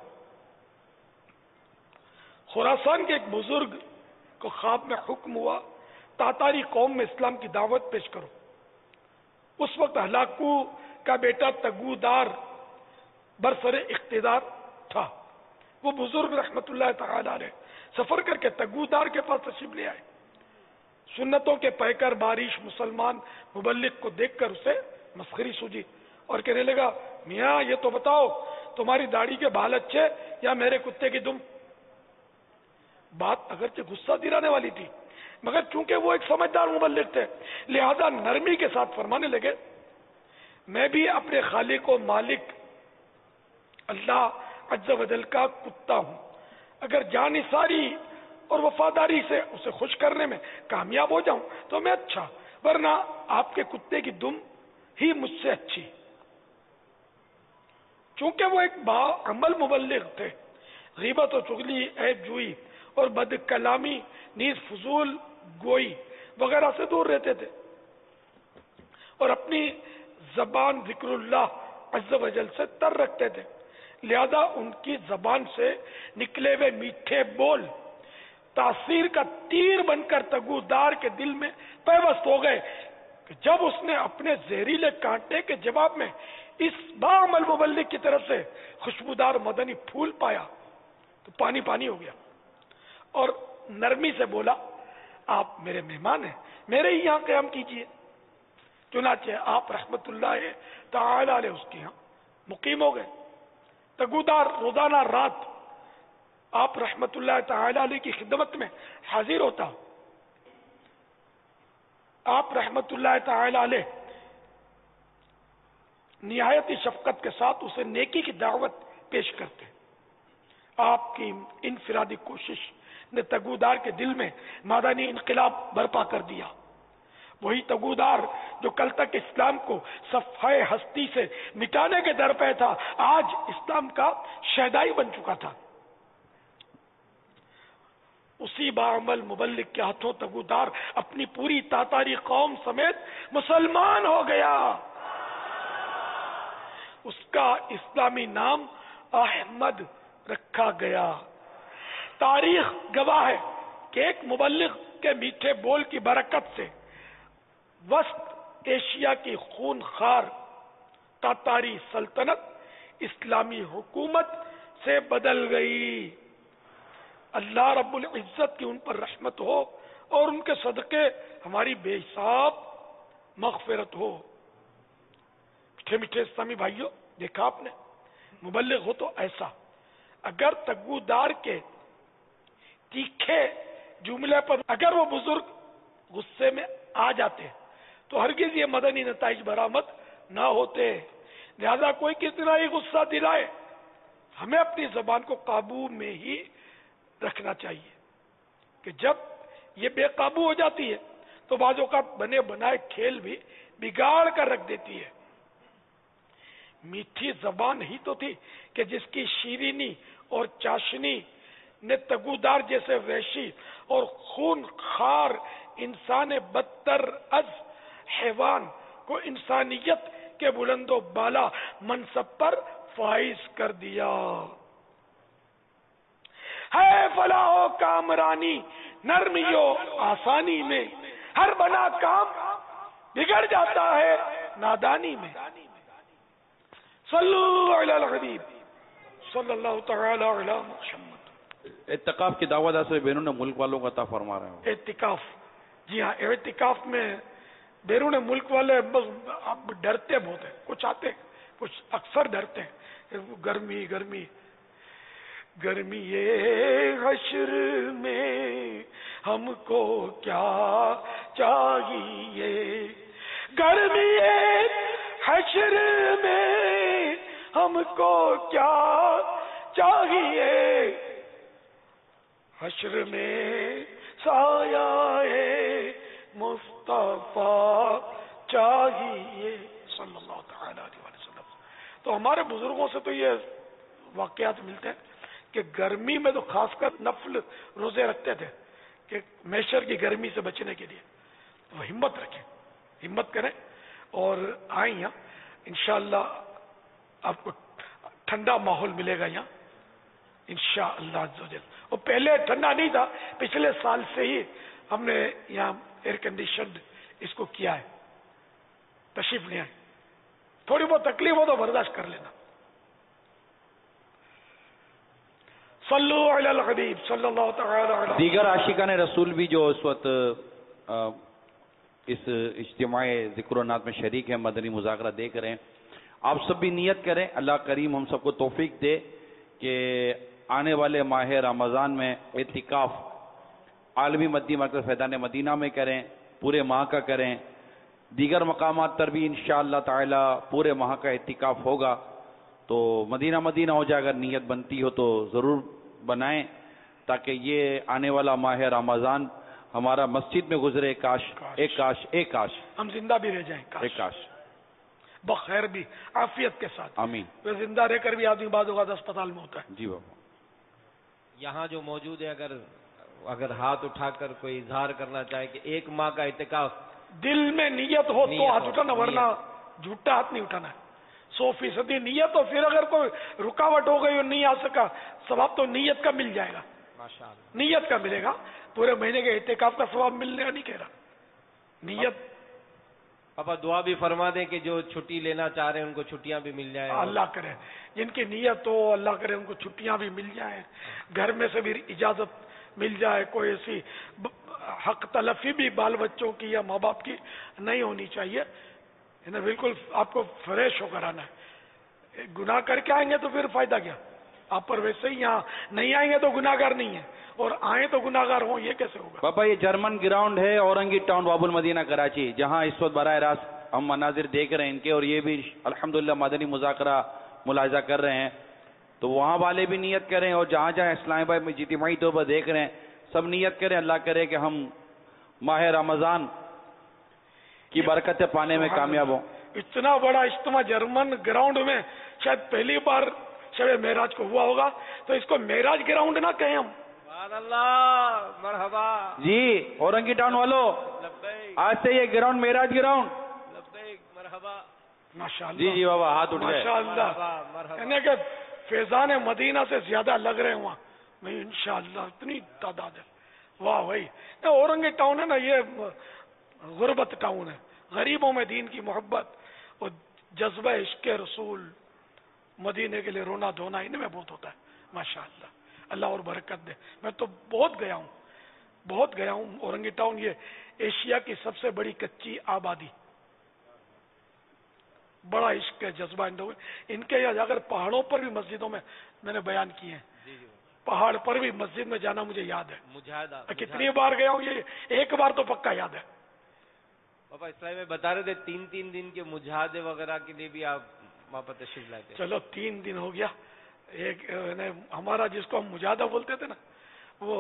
Speaker 2: خراسان کے ایک بزرگ کو خواب میں حکم ہوا تاتاری قوم میں اسلام کی دعوت پیش کرو. اس وقت ہلاکو کا بیٹا تگودار برسر اقتدار تھا. وہ بزرگ رحمت اللہ تعالی علیہ سفر کر کے تگودار کے پاس تشریف لے آئے. سنتوں کے پیکر بارش مسلمان مبلغ کو دیکھ کر اسے مسخری سوجی اور کہنے لگا، میاں یہ تو بتاؤ تمہاری داڑھی کے بال اچھے یا میرے کتے کی دم. بات اگرچہ غصہ دلانے والی تھی مگر چونکہ وہ ایک سمجھدار مبلغ تھے لہذا نرمی کے ساتھ فرمانے لگے، میں بھی اپنے خالق و مالک اللہ عز و جل کا کتا ہوں. اگر جانثاری اور وفاداری سے اسے خوش کرنے میں کامیاب ہو جاؤں تو میں اچھا، ورنہ آپ کے کتے کی دم ہی مجھ سے اچھی. چونکہ وہ ایک باعمل مبلغ تھے، غیبت و چغلی، عیب جوئی اور بد کلامی نیز فضول گوئی وغیرہ سے دور رہتے تھے اور اپنی زبان ذکر اللہ عز و جل سے تر رکھتے تھے. لہذا ان کی زبان سے نکلے ہوئے میٹھے بول تاثیر کا تیر بن کر تگودار کے دل میں پیوست ہو گئے کہ جب اس نے اپنے زہریلے کانٹے کے جواب میں اس باعمل مبلغ کی طرف سے خوشبودار مدنی پھول پایا تو پانی پانی ہو گیا اور نرمی سے بولا آپ میرے مہمان ہیں, میرے ہی یہاں قیام کیجئے. چنانچہ آپ رحمت اللہ تعالی علیہ اس کے یہاں مقیم ہو گئے. تگودار روزانہ رات آپ رحمت اللہ تعالی علیہ کی خدمت میں حاضر ہوتا. آپ رحمت اللہ تعالی علیہ نہایت شفقت کے ساتھ اسے نیکی کی دعوت پیش کرتے. آپ کی انفرادی کوشش نے تگودار کے دل میں مادانی انقلاب برپا کر دیا. وہی تگودار جو کل تک اسلام کو صفحہ ہستی سے مٹانے کے در پہ تھا, آج اسلام کا شہدائی بن چکا تھا. اسی باعمل مبلغ کے ہاتھوں تگودار اپنی پوری تاتاری قوم سمیت مسلمان ہو گیا. اس کا اسلامی نام احمد رکھا گیا. تاریخ گواہ ہے کہ ایک مبلغ کے میٹھے بول کی برکت سے وسط ایشیا کی خون خار تاتاری سلطنت اسلامی حکومت سے بدل گئی. اللہ رب العزت کی ان پر رحمت ہو اور ان کے صدقے ہماری بے حساب مغفرت ہو. میٹھے میٹھے اسلامی بھائیوں, دیکھا آپ نے مبلغ ہو تو ایسا. اگر تگودار کے تیکھے جملے پر اگر وہ بزرگ غصے میں آ جاتے تو ہرگز یہ مدنی نتائج برآمد نہ ہوتے. لہذا کوئی کتنا ہی غصہ دلائے, ہمیں اپنی زبان کو قابو میں ہی رکھنا چاہیے کہ جب یہ بے قابو ہو جاتی ہے تو بعض اوقات بنے بنائے کھیل بھی بگاڑ کر رکھ دیتی ہے. میٹھی زبان ہی تو تھی کہ جس کی شیرینی اور چاشنی نے تگودار جیسے وحشی اور خون خار انسان بدتر از حیوان کو انسانیت کے بلند و بالا منصب پر فائز کر دیا. ہے فلاح و کامرانی نرمی و آسانی میں, ہر بنا کام بگڑ جاتا ہے نادانی میں. صلو علی الحبیب صلی اللہ تعالی علی محمد.
Speaker 6: اعتکاف کی دعوت ایسے بیرون ملک والوں کا عطا فرما رہے ہیں.
Speaker 2: اعتکاف, جی ہاں, اعتکاف میں بیرون ملک والے اب ڈرتے بہت ہیں. کچھ آتے ہیں, کچھ اکثر ڈرتے ہیں. گرمی گرمی گرمی حشر میں ہم کو کیا چاہیے, گرمی حشر میں ہم کو کیا چاہیے, حشر میں سایہ مصطفیٰ چاہیے صلی اللہ تعالی علیہ وسلم. تو ہمارے بزرگوں سے تو یہ واقعات ملتے ہیں کہ گرمی میں تو خاص کر نفل روزے رکھتے تھے کہ میشر کی گرمی سے بچنے کے لیے. تو ہمت رکھیں, ہمت کریں اور آئیں یہاں. انشاءاللہ آپ کو ٹھنڈا ماحول ملے گا یہاں انشاءاللہ عز و جل. اور پہلے ٹھنڈا نہیں تھا, پچھلے سال سے ہی ہم نے یہاں ایئر کنڈیشنڈ اس کو کیا ہے. تشریف لے آئیں, تھوڑی بہت تکلیف ہو تو برداشت کر لینا. صلو علی الحبیب صلی اللہ تعالی علیہ.
Speaker 6: دیگر عاشقان رسول بھی جو اس وقت اس اجتماع ذکر و نعت میں شریک ہیں, مدنی مذاکرہ دیکھ رہے ہیں, آپ سب بھی نیت کریں. اللہ کریم ہم سب کو توفیق دے کہ آنے والے ماہ رمضان میں اعتکاف عالمی مدنی مرکز فیضان مدینہ میں کریں, پورے ماہ کا کریں. دیگر مقامات پر بھی انشاءاللہ تعالی پورے ماہ کا اعتکاف ہوگا. تو مدینہ مدینہ ہو جائے, اگر نیت بنتی ہو تو ضرور بنائیں تاکہ یہ آنے والا ماہ رمضان ہمارا مسجد میں گزرے. کاش ایک کاش ایک کاش
Speaker 2: ہم زندہ بھی رہ جائیں,
Speaker 6: ایک کاش
Speaker 2: بخیر بھی عافیت کے ساتھ.
Speaker 6: آمین.
Speaker 2: زندہ رہ کر بھی آدمی بعض اوقات اسپتال میں ہوتا ہے.
Speaker 6: جی بابا.
Speaker 9: یہاں جو موجود ہے اگر ہاتھ اٹھا کر کوئی اظہار کرنا چاہے کہ ایک ماہ کا اعتکاف
Speaker 2: دل میں نیت ہو تو ہاتھ اٹھانا, ورنہ جھوٹا ہاتھ نہیں اٹھانا ہے. 100% نیت ہو. پھر اگر کوئی رکاوٹ ہو گئی اور نہیں آ سکا, ثواب تو نیت کا مل جائے گا.
Speaker 9: ماشاءاللہ
Speaker 2: نیت کا ملے گا. پورے مہینے کے اعتکاف کا ثواب ملنے کا نہیں کہہ رہا. نیت
Speaker 9: पापा दुआ भी फरमा दें कि जो छुट्टी लेना चाह रहे हैं उनको छुट्टियां भी मिल जाए।
Speaker 2: अल्लाह करे जिनकी नीयत हो अल्लाह करे उनको छुट्टियां भी मिल जाए, घर में से भी इजाजत मिल जाए। कोई ऐसी हक तलफी भी बाल बच्चों की या माँ बाप की नहीं होनी चाहिए। इन्हें बिल्कुल आपको फ्रेश होकर आना है। गुनाह करके आएंगे तो फिर फायदा क्या? आप पर वैसे ही यहाँ नहीं आएंगे तो गुनाहगार नहीं है, और आए तो गुनाहगार हो, ये कैसे होगा?
Speaker 6: पापा ये जर्मन ग्राउंड है औरंगी टाउन बाबुल मदीना कराची, जहाँ इस वक्त बराह रास्त हम मनाजिर देख रहे हैं इनके, और ये भी अल्हम्दुलिल्लाह मदनी मुज़ाकरा मुलाहिजा कर रहे हैं। तो वहाँ वाले भी नियत करें, और जहाँ जहाँ इस्लामाबाद में जितमाई तौर पर देख रहे हैं सब नियत करें, अल्लाह करे कि हम माह रमज़ान की बरकतें पाने में कामयाब हों।
Speaker 2: इतना बड़ा इज्तिमा जर्मन ग्राउंड में शायद पहली बार शब मेराज को हुआ होगा, तो इसको मेराज ग्राउंड ना कहें हम।
Speaker 9: अल्लाह मरहबा
Speaker 6: जी औरंगी टाउन वालों, आज से ये ग्राउंड मेराज ग्राउंड।
Speaker 9: मरहबा
Speaker 2: माशाअल्लाह।
Speaker 6: जी जी बाबा हाथ उठ गए।
Speaker 2: माशाअल्लाह, यानी कि फैजान मदीना से ज्यादा लग रहे हैं वहाँ नहीं, इंशाअल्लाह इतनी तादाद है। वाह भाई, औरंगी टाउन है ना, ये गुरबत टाउन है, गरीबों में दीन की मोहब्बत और जज्बा इश्क रसूल, मदीने के लिए रोना धोना इनमें बहुत होता है। माशाअल्लाह, अल्लाह और बरकत दे। मैं तो बहुत गया हूँ औरंगी टाउन, ये एशिया की सबसे बड़ी कच्ची आबादी, बड़ा इश्क है जज्बा इनके यहाँ जाकर पहाड़ों पर भी मस्जिदों में मैंने बयान किए हैं, पहाड़ पर भी मस्जिद में जाना मुझे याद है। कितनी बार गया हूँ, ये एक बार तो पक्का याद है।
Speaker 9: पापा इस्लाम में बता रहे थे 3-3 दिन के मुजाहदे वगैरह के लिए भी आप वहाँ पर तशरीफ लाए थे।
Speaker 2: चलो 3 दिन हो गया। एक हमारा जिसको हम मुजाहदा बोलते थे ना, वो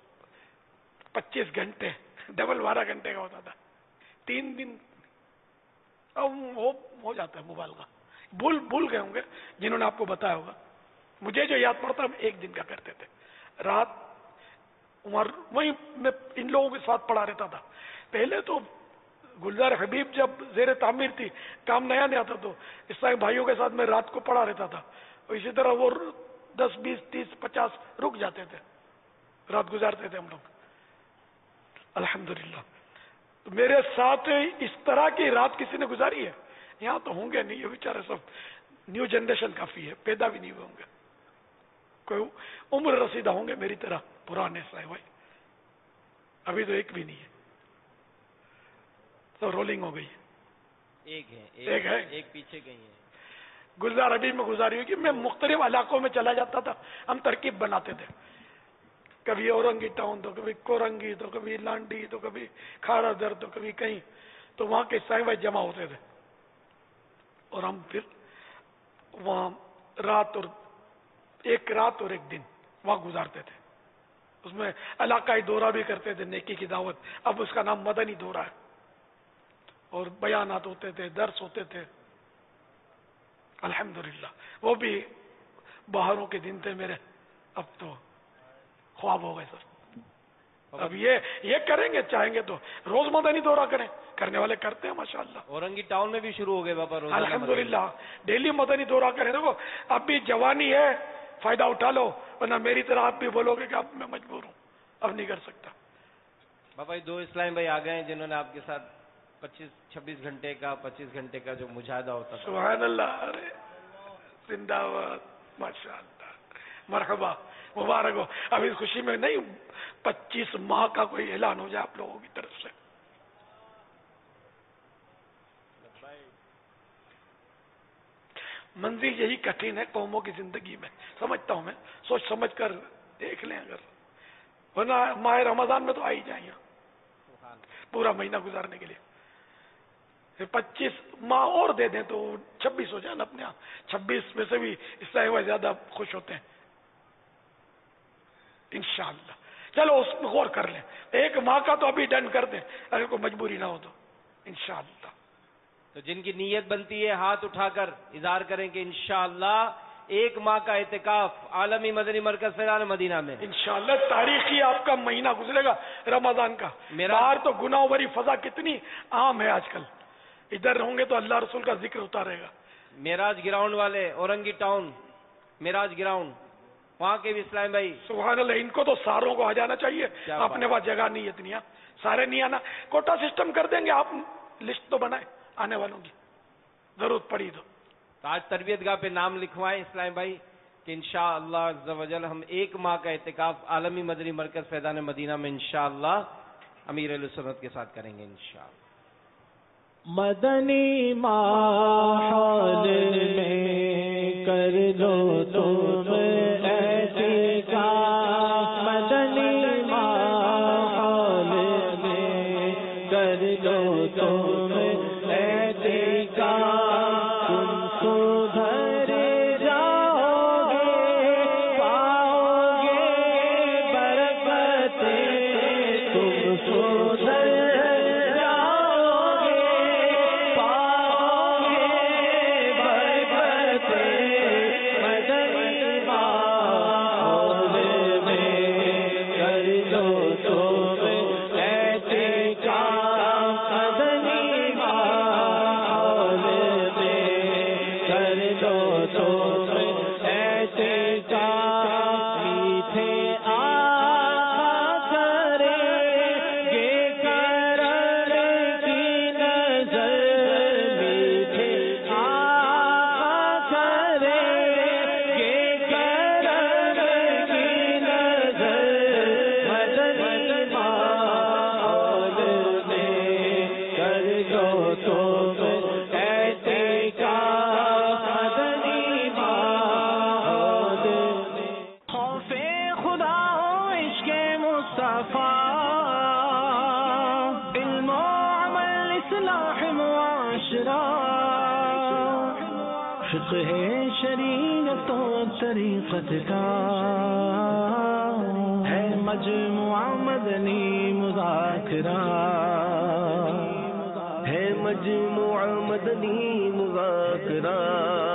Speaker 2: 25 घंटे डबल 12 घंटे का होता था। 3 दिन अब वो हो जाता है मुबालगा, भूल गए होंगे जिन्होंने आपको बताया होगा। मुझे जो याद पड़ता हम 1 दिन का करते थे। रात उमर वहीं मैं इन लोगों के साथ पढ़ा रहता था। पहले तो गुलजार हबीब जब जेर तामीर थी, काम नया था, तो इस्लामी भाइयों के साथ मैं रात को पढ़ा रहता था। और इसी तरह वो 10, 20, 30, 50 रुक जाते थे, रात गुजारते थे हम लोग अल्हम्दुलिल्लाह। तो मेरे साथ इस तरह की रात किसी ने गुजारी है? यहाँ तो होंगे नहीं, ये बेचारे सब न्यू जनरेशन काफी है, पैदा भी नहीं हुए होंगे, कोई उम्र रसीदा होंगे मेरी तरह पुराने साहब भाई, अभी तो एक भी नहीं है, तो रोलिंग हो गई। एक है,
Speaker 9: एक पीछे गई है।
Speaker 2: गुलजार हबीब में गुजारी होगी। मैं मुख्तलिफ इलाकों में चला जाता था, हम तरकीब बनाते थे, कभी औरंगी टाउन, तो कभी कोरंगी, तो कभी लांडी, तो कभी खारा दर, तो कभी कहीं, तो वहां के साईं भाई जमा होते थे और हम फिर वहां एक रात और एक दिन वहां गुजारते थे। उसमें इलाकाई दौरा भी करते थे, नेकी की दावत, अब उसका नाम मदनी दौरा है, और बयानात होते थे, दर्स होते थे अल्हम्दुलिल्लाह। वो भी बाहरों के दिन थे मेरे, अब तो ख्वाब हो गए सर। अब ये करेंगे, चाहेंगे तो रोज मदनी दौरा करें, करने वाले करते हैं माशाअल्लाह।
Speaker 9: औरंगी टाउन में भी शुरू हो गए बाबा रोज
Speaker 2: अल्हम्दुलिल्लाह, डेली मदनी दौरा करें। देखो अब भी जवानी है, फायदा उठा लो, वरना मेरी तरह आप भी बोलोगे कि अब मैं मजबूर हूँ, अब नहीं कर सकता।
Speaker 9: बाबा 2 इस्लाम भाई आ गए हैं जिन्होंने आपके साथ 25-26 घंटे का 25 घंटे का जो मुजाहिदा होता था।
Speaker 2: सुभान अल्लाह, अरे जिंदाबाद, माशाअल्लाह, मरहबा, मुबारक हो। अब इस खुशी में नहीं 25 माह का कोई ऐलान हो जाए आप लोगों की तरफ से। मंजिल यही कठिन है कौमों की जिंदगी में, समझता हूं मैं, सोच समझ कर देख लें, अगर वरना माह रमजान में तो आ ही जाए पूरा महीना गुजारने के लिए। 25 माह और दे दें तो 26 हो जाए ना अपने आप। 26 में से भी इससे ज्यादा खुश होते हैं इंशाअल्लाह। चलो उसमें गौर कर लें, 1 माह का तो अभी डन कर दें, अगर कोई मजबूरी ना हो तो इंशाअल्लाह।
Speaker 9: तो जिनकी नीयत बनती है हाथ उठाकर इज़हार करें कि इंशाअल्लाह 1 माह का एतिकाफ आलमी मदनी मरकज फैजान मदीना में
Speaker 2: इंशाअल्लाह। तारीखी आपका महीना गुजरेगा रमजान का। बाहर तो गुनाह भरी फजा कितनी आम है आजकल, इधर होंगे तो अल्लाह रसूल का जिक्र होता रहेगा।
Speaker 9: मेराज ग्राउंड वाले औरंगी टाउन मेराज ग्राउंड, वहाँ के भी इस्लाम भाई
Speaker 2: सुभान अल्लाह, इनको तो सारों को आ जाना चाहिए, अपने पास जगह नहीं है इतनी, सारे नहीं आना, कोटा सिस्टम कर देंगे, आप लिस्ट तो बनाए। آنے والوں کی ضرورت پڑی تو
Speaker 9: آج تربیت گاہ پہ نام لکھوائیں اسلام بھائی کہ انشاءاللہ عز و جل ہم 1 ماہ کا اعتکاف عالمی مدنی مرکز فیضان مدینہ میں انشاءاللہ امیر اہل سنت کے ساتھ کریں گے انشاءاللہ.
Speaker 1: مدنی ماحول میں کر لو تم اعتکاف، مدنی ماحول میں کر لو تم اعتکاف، تم سدھر جاؤ گے پاؤ گے برکتیں، تم سدھر فقہ شریعت و طریقت کا ہے مجموعہ مدنی مذاکرہ، ہے مجموعہ مدنی مذاکرہ.